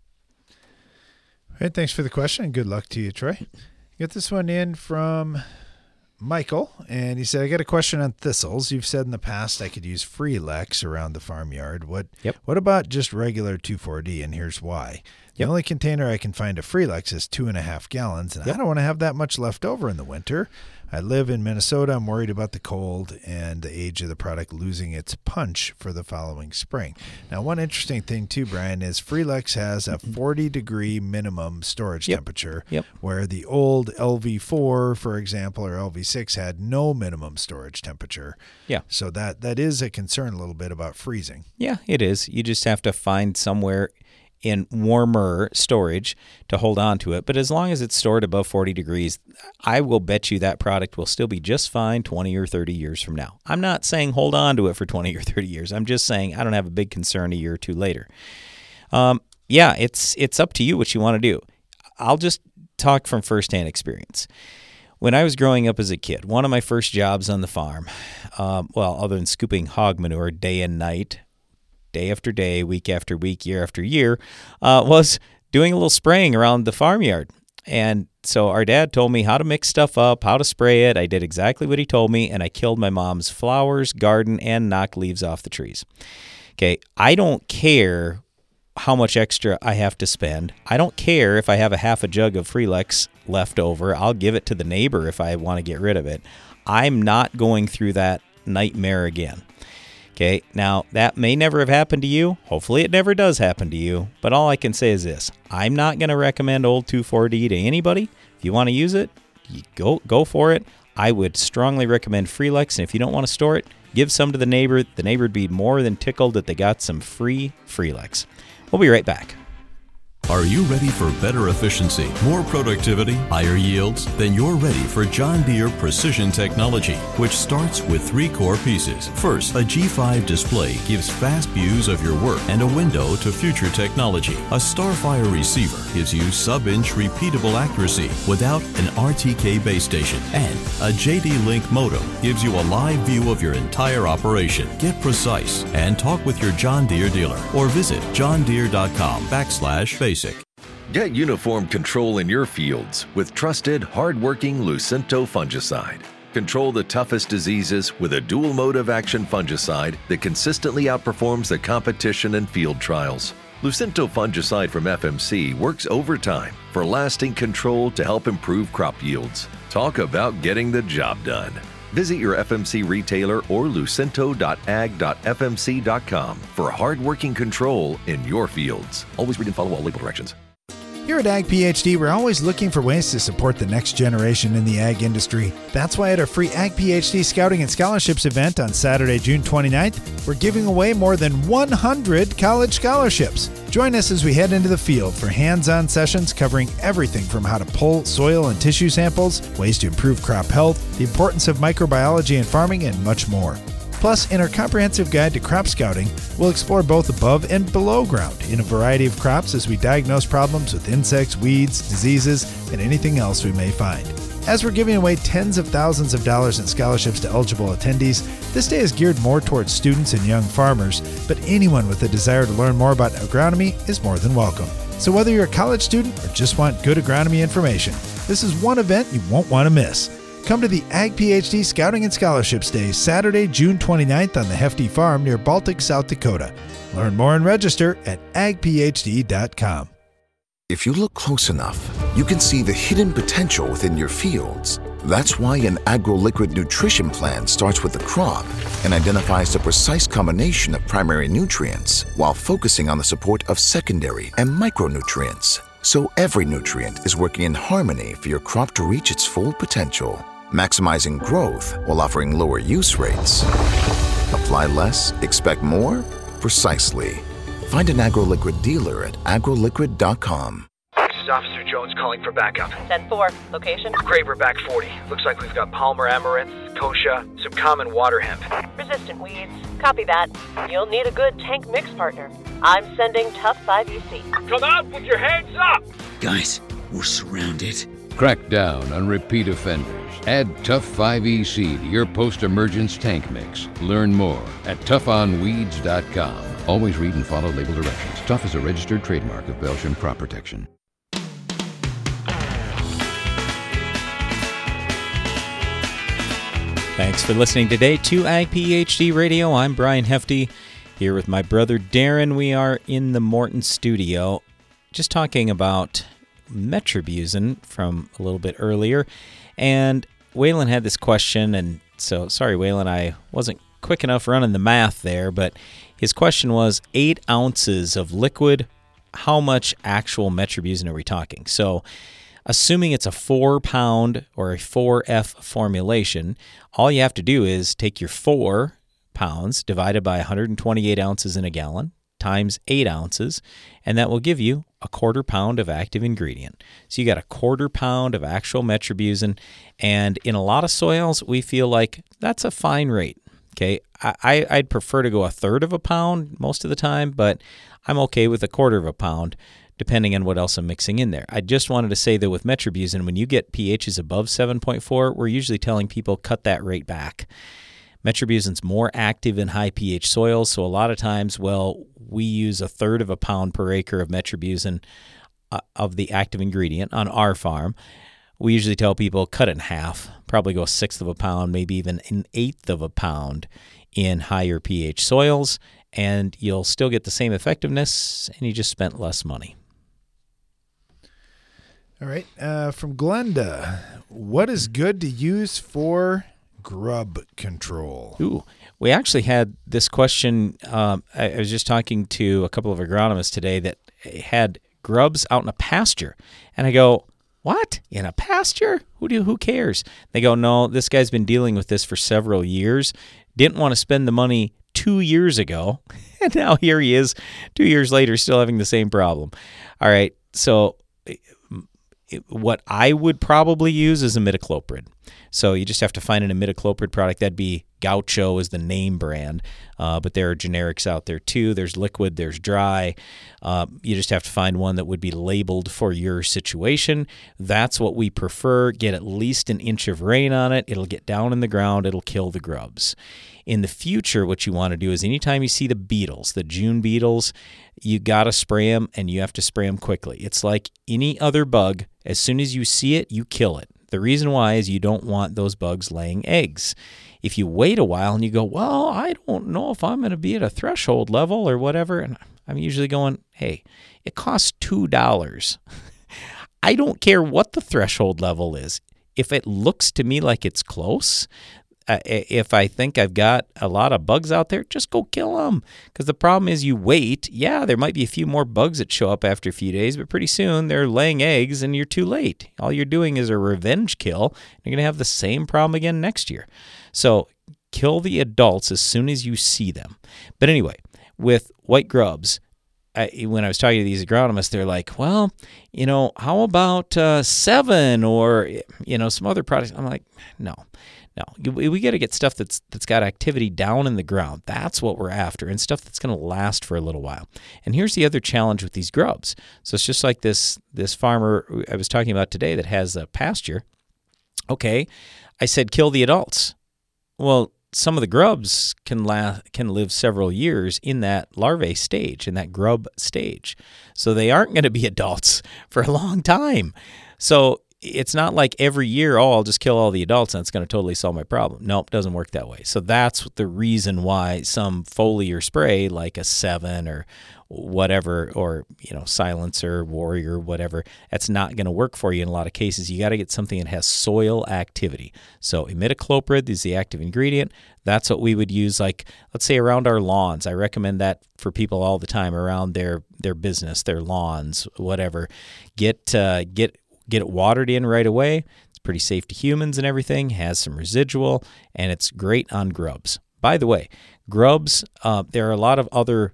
All right, thanks for the question. Good luck to you, Troy. Get this one in from Michael, and he said, I got a question on thistles. You've said in the past I could use Freelex around the farmyard. What Yep. What about just regular two four D, and here's why. The Yep. only container I can find of Freelex is two and a half gallons, and Yep. I don't want to have that much left over in the winter. I live in Minnesota. I'm worried about the cold and the age of the product losing its punch for the following spring. Now, one interesting thing too, Brian, is Freelex has a forty degree minimum storage Yep. temperature, Yep. where the old L V four, for example, or L V six had no minimum storage temperature. Yeah. So that that is a concern a little bit about freezing. Yeah, it is. You just have to find somewhere in warmer storage to hold on to it. But as long as it's stored above forty degrees, I will bet you that product will still be just fine twenty or thirty years from now. I'm not saying hold on to it for twenty or thirty years. I'm just saying I don't have a big concern a year or two later. Um, yeah, it's it's up to you what you want to do. I'll just talk from firsthand experience. When I was growing up as a kid, one of my first jobs on the farm, um, well, other than scooping hog manure day and night, day after day, week after week, year after year, uh, was doing a little spraying around the farmyard. And so our dad told me how to mix stuff up, how to spray it. I did exactly what he told me, and I killed my mom's flowers, garden, and knocked leaves off the trees. Okay, I don't care how much extra I have to spend. I don't care if I have a half a jug of Freelex left over. I'll give it to the neighbor if I want to get rid of it. I'm not going through that nightmare again. Okay, now that may never have happened to you. Hopefully it never does happen to you. But all I can say is this. I'm not going to recommend Old two four D to anybody. If you want to use it, you go, go for it. I would strongly recommend Freelex. And if you don't want to store it, give some to the neighbor. The neighbor would be more than tickled that they got some free Freelex. We'll be right back. Are you ready for better efficiency, more productivity, higher yields? Then you're ready for John Deere Precision Technology, which starts with three core pieces. First, a G five display gives fast views of your work and a window to future technology. A Starfire receiver gives you sub-inch repeatable accuracy without an R T K base station. And a J D Link modem gives you a live view of your entire operation. Get precise and talk with your John Deere dealer or visit johndeere.com backslash basic. Get uniform control in your fields with trusted, hard-working Lucento fungicide. Control the toughest diseases with a dual mode of action fungicide that consistently outperforms the competition in field trials. Lucento fungicide from F M C works overtime for lasting control to help improve crop yields. Talk about getting the job done. Visit your F M C retailer or lucento dot ag dot f m c dot com for hard-working control in your fields. Always read and follow all label directions. Here at Ag PhD, we're always looking for ways to support the next generation in the ag industry. That's why at our free Ag PhD Scouting and Scholarships event on Saturday, June twenty-ninth, we're giving away more than one hundred college scholarships. Join us as we head into the field for hands-on sessions covering everything from how to pull soil and tissue samples, ways to improve crop health, the importance of microbiology in farming, and much more. Plus, in our comprehensive guide to crop scouting, we'll explore both above and below ground in a variety of crops as we diagnose problems with insects, weeds, diseases, and anything else we may find. As we're giving away tens of thousands of dollars in scholarships to eligible attendees, this day is geared more towards students and young farmers, but anyone with a desire to learn more about agronomy is more than welcome. So whether you're a college student or just want good agronomy information, this is one event you won't want to miss. Come to the Ag PhD Scouting and Scholarships Day, Saturday, June twenty-ninth on the Hefty Farm near Baltic, South Dakota. Learn more and register at ag p h d dot com. If you look close enough, you can see the hidden potential within your fields. That's why an AgroLiquid nutrition plan starts with the crop and identifies the precise combination of primary nutrients while focusing on the support of secondary and micronutrients. So every nutrient is working in harmony for your crop to reach its full potential, maximizing growth while offering lower use rates. Apply less, expect more? Precisely. Find an AgroLiquid dealer at agro liquid dot com. This is Officer Jones calling for backup. ten four. Location? Craver back forty. Looks like we've got Palmer amaranth, kochia, some common water hemp. Resistant weeds. Copy that. You'll need a good tank mix partner. I'm sending Tough five E C. Come out with your hands up! Guys, we're surrounded. Crack down on repeat offenders. Add Tough five E C to your post-emergence tank mix. Learn more at tough on weeds dot com. Always read and follow label directions. Tough is a registered trademark of Belgian Crop Protection. Thanks for listening today to Ag PhD Radio. I'm Brian Hefty, here with my brother Darren. We are in the Morton studio, just talking about Metribuzin from a little bit earlier. And Waylon had this question, and so, sorry, Waylon, I wasn't quick enough running the math there, but his question was eight ounces of liquid. How much actual Metribuzin are we talking? So, assuming it's a four pound or a four F formulation, all you have to do is take your four pounds divided by one hundred twenty-eight ounces in a gallon. times eight ounces, and that will give you a quarter pound of active ingredient. So you got a quarter pound of actual metribuzin, and in a lot of soils, we feel like that's a fine rate. Okay, I, I'd prefer to go a third of a pound most of the time, but I'm okay with a quarter of a pound, depending on what else I'm mixing in there. I just wanted to say that with metribuzin, when you get pHs above seven point four, we're usually telling people cut that rate back. Metribuzin's more active in high pH soils, so a lot of times, well, we use a third of a pound per acre of metribuzin uh, of the active ingredient on our farm. We usually tell people cut it in half, probably go a sixth of a pound, maybe even an eighth of a pound in higher pH soils, and you'll still get the same effectiveness, and you just spent less money. All right, uh, from Glenda, what is good to use for grub control? Ooh, we actually had this question. Um, I, I was just talking to a couple of agronomists today that had grubs out in a pasture, and I go, what? In a pasture? Who do? Who cares? They go, no, this guy's been dealing with this for several years. Didn't want to spend the money two years ago, and now here he is, two years later, still having the same problem. All right, so what I would probably use is imidacloprid. So you just have to find an imidacloprid product. That'd be Gaucho is the name brand, uh, but there are generics out there too. There's liquid, there's dry. Uh, you just have to find one that would be labeled for your situation. That's what we prefer. Get at least an inch of rain on it. It'll get down in the ground. It'll kill the grubs. In the future, what you want to do is anytime you see the beetles, the June beetles, you got to spray them, and you have to spray them quickly. It's like any other bug. As soon as you see it, you kill it. The reason why is you don't want those bugs laying eggs. If you wait a while and you go, well, I don't know if I'm going to be at a threshold level or whatever, and I'm usually going, hey, it costs two dollars. I don't care what the threshold level is. If it looks to me like it's close, uh, if I think I've got a lot of bugs out there, just go kill them. Because the problem is you wait. Yeah, there might be a few more bugs that show up after a few days, but pretty soon they're laying eggs and you're too late. All you're doing is a revenge kill. You're going to have the same problem again next year. So kill the adults as soon as you see them. But anyway, with white grubs, I, when I was talking to these agronomists, they're like, well, you know, how about uh, Seven or, you know, some other products? I'm like, no. No, we got to get stuff that's that's got activity down in the ground. That's what we're after, and stuff that's going to last for a little while. And here's the other challenge with these grubs. So it's just like this this farmer I was talking about today that has a pasture. Okay, I said kill the adults. Well, some of the grubs can la- can live several years in that larvae stage, in that grub stage. So they aren't going to be adults for a long time. So it's not like every year, oh, I'll just kill all the adults and it's going to totally solve my problem. Nope, doesn't work that way. So that's the reason why some foliar spray like a Seven or whatever, or, you know, Silencer, Warrior, whatever, that's not going to work for you in a lot of cases. You got to get something that has soil activity. So imidacloprid is the active ingredient. That's what we would use, like, let's say around our lawns. I recommend that for people all the time around their, their business, their lawns, whatever. Get, uh, get, Get it watered in right away. It's pretty safe to humans and everything, has some residual, and it's great on grubs. By the way, grubs, uh, there are a lot of other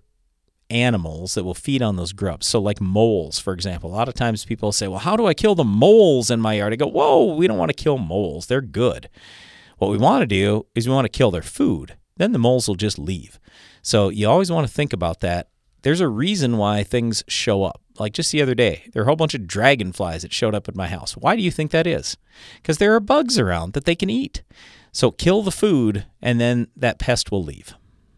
animals that will feed on those grubs. So like moles, for example. A lot of times people say, well, how do I kill the moles in my yard? I go, whoa, we don't want to kill moles. They're good. What we want to do is we want to kill their food. Then the moles will just leave. So you always want to think about that. There's a reason why things show up. Like just the other day, there are a whole bunch of dragonflies that showed up at my house. Why do you think that is? Because there are bugs around that they can eat. So kill the food, and then that pest will leave.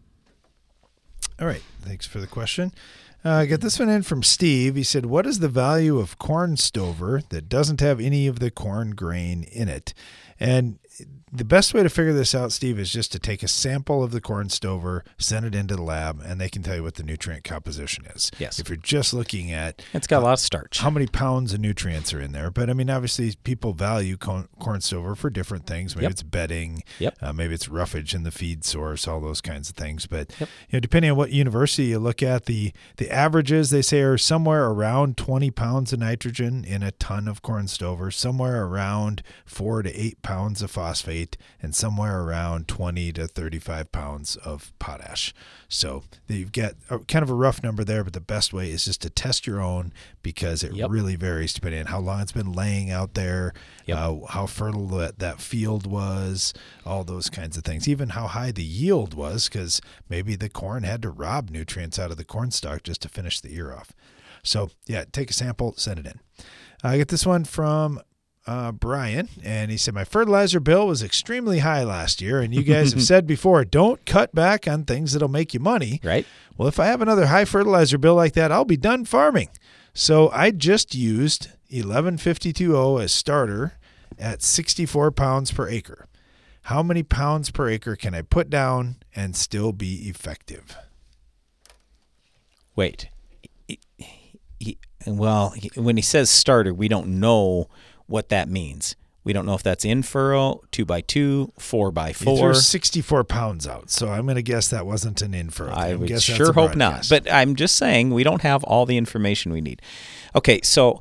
All right. Thanks for the question. Uh, I got this one in from Steve. He said, what is the value of corn stover that doesn't have any of the corn grain in it? And the best way to figure this out, Steve, is just to take a sample of the corn stover, send it into the lab, and they can tell you what the nutrient composition is. Yes. If you're just looking at... It's got a lot of starch. How many pounds of nutrients are in there. But, I mean, obviously, people value corn, corn stover for different things. Maybe Yep. it's bedding. Yep. Uh, maybe it's roughage in the feed source, all those kinds of things. But, Yep. you know, depending on what university you look at, the, the averages, they say, are somewhere around twenty pounds of nitrogen in a ton of corn stover, somewhere around four to eight pounds of phosphorus phosphate and somewhere around twenty to thirty-five pounds of potash. So you've got a, kind of a rough number there, but the best way is just to test your own, because it yep. really varies depending on how long it's been laying out there, yep. uh, how fertile that, that field was, all those kinds of things. Even how high the yield was, because maybe the corn had to rob nutrients out of the corn stalk just to finish the ear off. So, yeah, take a sample, send it in. I get this one from uh, Brian, and he said, my fertilizer bill was extremely high last year, and you guys have said before, don't cut back on things that'll make you money. Right. Well, if I have another high fertilizer bill like that, I'll be done farming. So I just used eleven fifty-two oh as starter at sixty-four pounds per acre. How many pounds per acre can I put down and still be effective? Wait. He, he, well, he, when he says starter, we don't know what that means. We don't know if that's in furrow, two by two, four by four. He threw sixty-four pounds out, so I'm going to guess that wasn't an in furrow. I would sure hope not. But I'm just saying we don't have all the information we need. Okay, so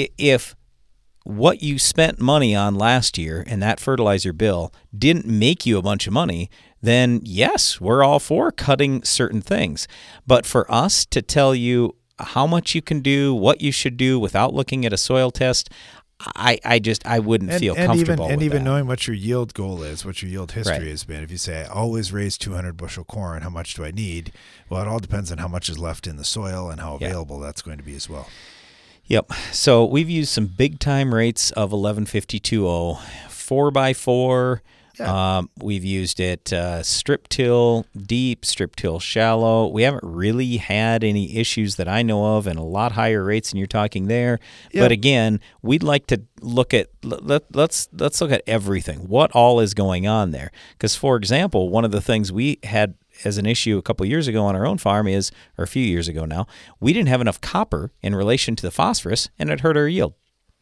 if what you spent money on last year and that fertilizer bill didn't make you a bunch of money, then yes, we're all for cutting certain things. But for us to tell you how much you can do, what you should do without looking at a soil test, I, I just I wouldn't and, feel and comfortable even, and with even that. knowing what your yield goal is, what your yield history Right. has been. If you say I always raise two hundred bushel corn, how much do I need? Well, it all depends on how much is left in the soil and how available yeah. that's going to be as well. Yep. So we've used some big time rates of eleven fifty-two oh, four by four. Yeah. Um, we've used it uh, strip till deep, strip till shallow. We haven't really had any issues that I know of, and a lot higher rates than you're talking there. Yep. But again, we'd like to look at let, let's let's look at everything. What all is going on there? Because, for example, one of the things we had as an issue a couple years ago on our own farm is, or a few years ago now, we didn't have enough copper in relation to the phosphorus, and it hurt our yield.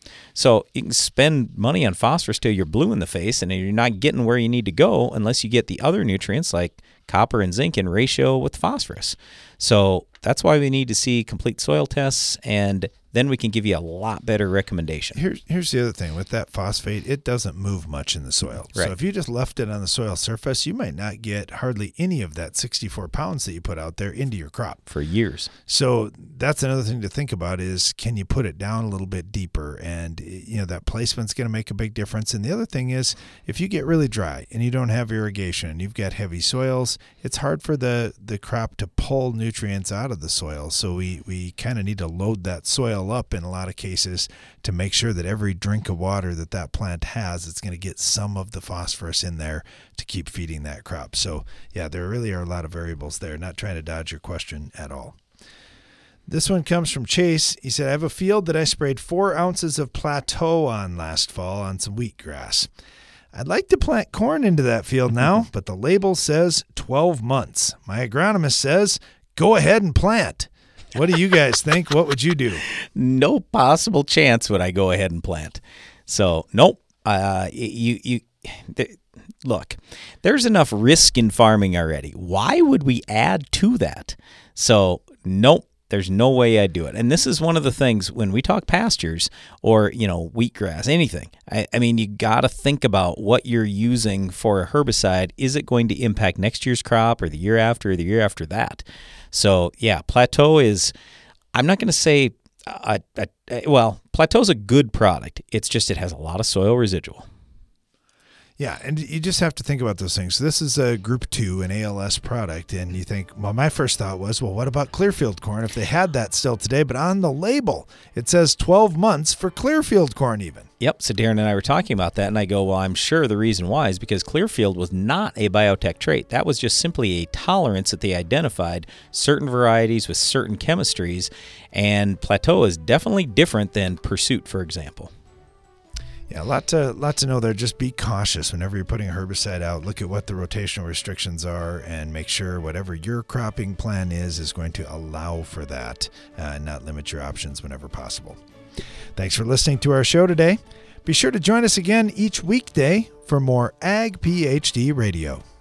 So you can spend money on phosphorus till you're blue in the face, and you're not getting where you need to go unless you get the other nutrients like copper and zinc in ratio with phosphorus. So that's why we need to see complete soil tests, and then we can give you a lot better recommendation. Here's here's the other thing. With that phosphate, it doesn't move much in the soil. Right. So if you just left it on the soil surface, you might not get hardly any of that sixty-four pounds that you put out there into your crop. For years. So that's another thing to think about is, can you put it down a little bit deeper? And, you know, that placement's going to make a big difference. And the other thing is, if you get really dry and you don't have irrigation and you've got heavy soils, it's hard for the, the crop to pull nutrients out of the soil. So we, we kind of need to load that soil up in a lot of cases to make sure that every drink of water that that plant has, it's going to get some of the phosphorus in there to keep feeding that crop. So yeah, there really are a lot of variables there. Not trying to dodge your question at all. This one comes from Chase. He said, I have a field that I sprayed four ounces of Plateau on last fall on some wheatgrass. I'd like to plant corn into that field now, but the label says twelve months. My agronomist says, go ahead and plant. What do you guys think? What would you do? No possible chance would I go ahead and plant. So, nope. Uh, you, you, th- look, there's enough risk in farming already. Why would we add to that? So, nope. There's no way I'd do it. And this is one of the things when we talk pastures or, you know, wheatgrass, anything. I, I mean, you got to think about what you're using for a herbicide. Is it going to impact next year's crop or the year after or the year after that? So, yeah, Plateau is, I'm not going to say, uh, uh, well, Plateau's a good product. It's just it has a lot of soil residual. Yeah, and you just have to think about those things. So this is a Group two, an A L S product, and you think, well, my first thought was, well, what about Clearfield corn if they had that still today? But on the label, it says twelve months for Clearfield corn even. Yep, so Darren and I were talking about that, and I go, well, I'm sure the reason why is because Clearfield was not a biotech trait. That was just simply a tolerance that they identified, certain varieties with certain chemistries, and Plateau is definitely different than Pursuit, for example. Yeah, a lot to lot to know there. Just be cautious whenever you're putting a herbicide out. Look at what the rotational restrictions are and make sure whatever your cropping plan is is going to allow for that uh, and not limit your options whenever possible. Thanks for listening to our show today. Be sure to join us again each weekday for more Ag PhD Radio.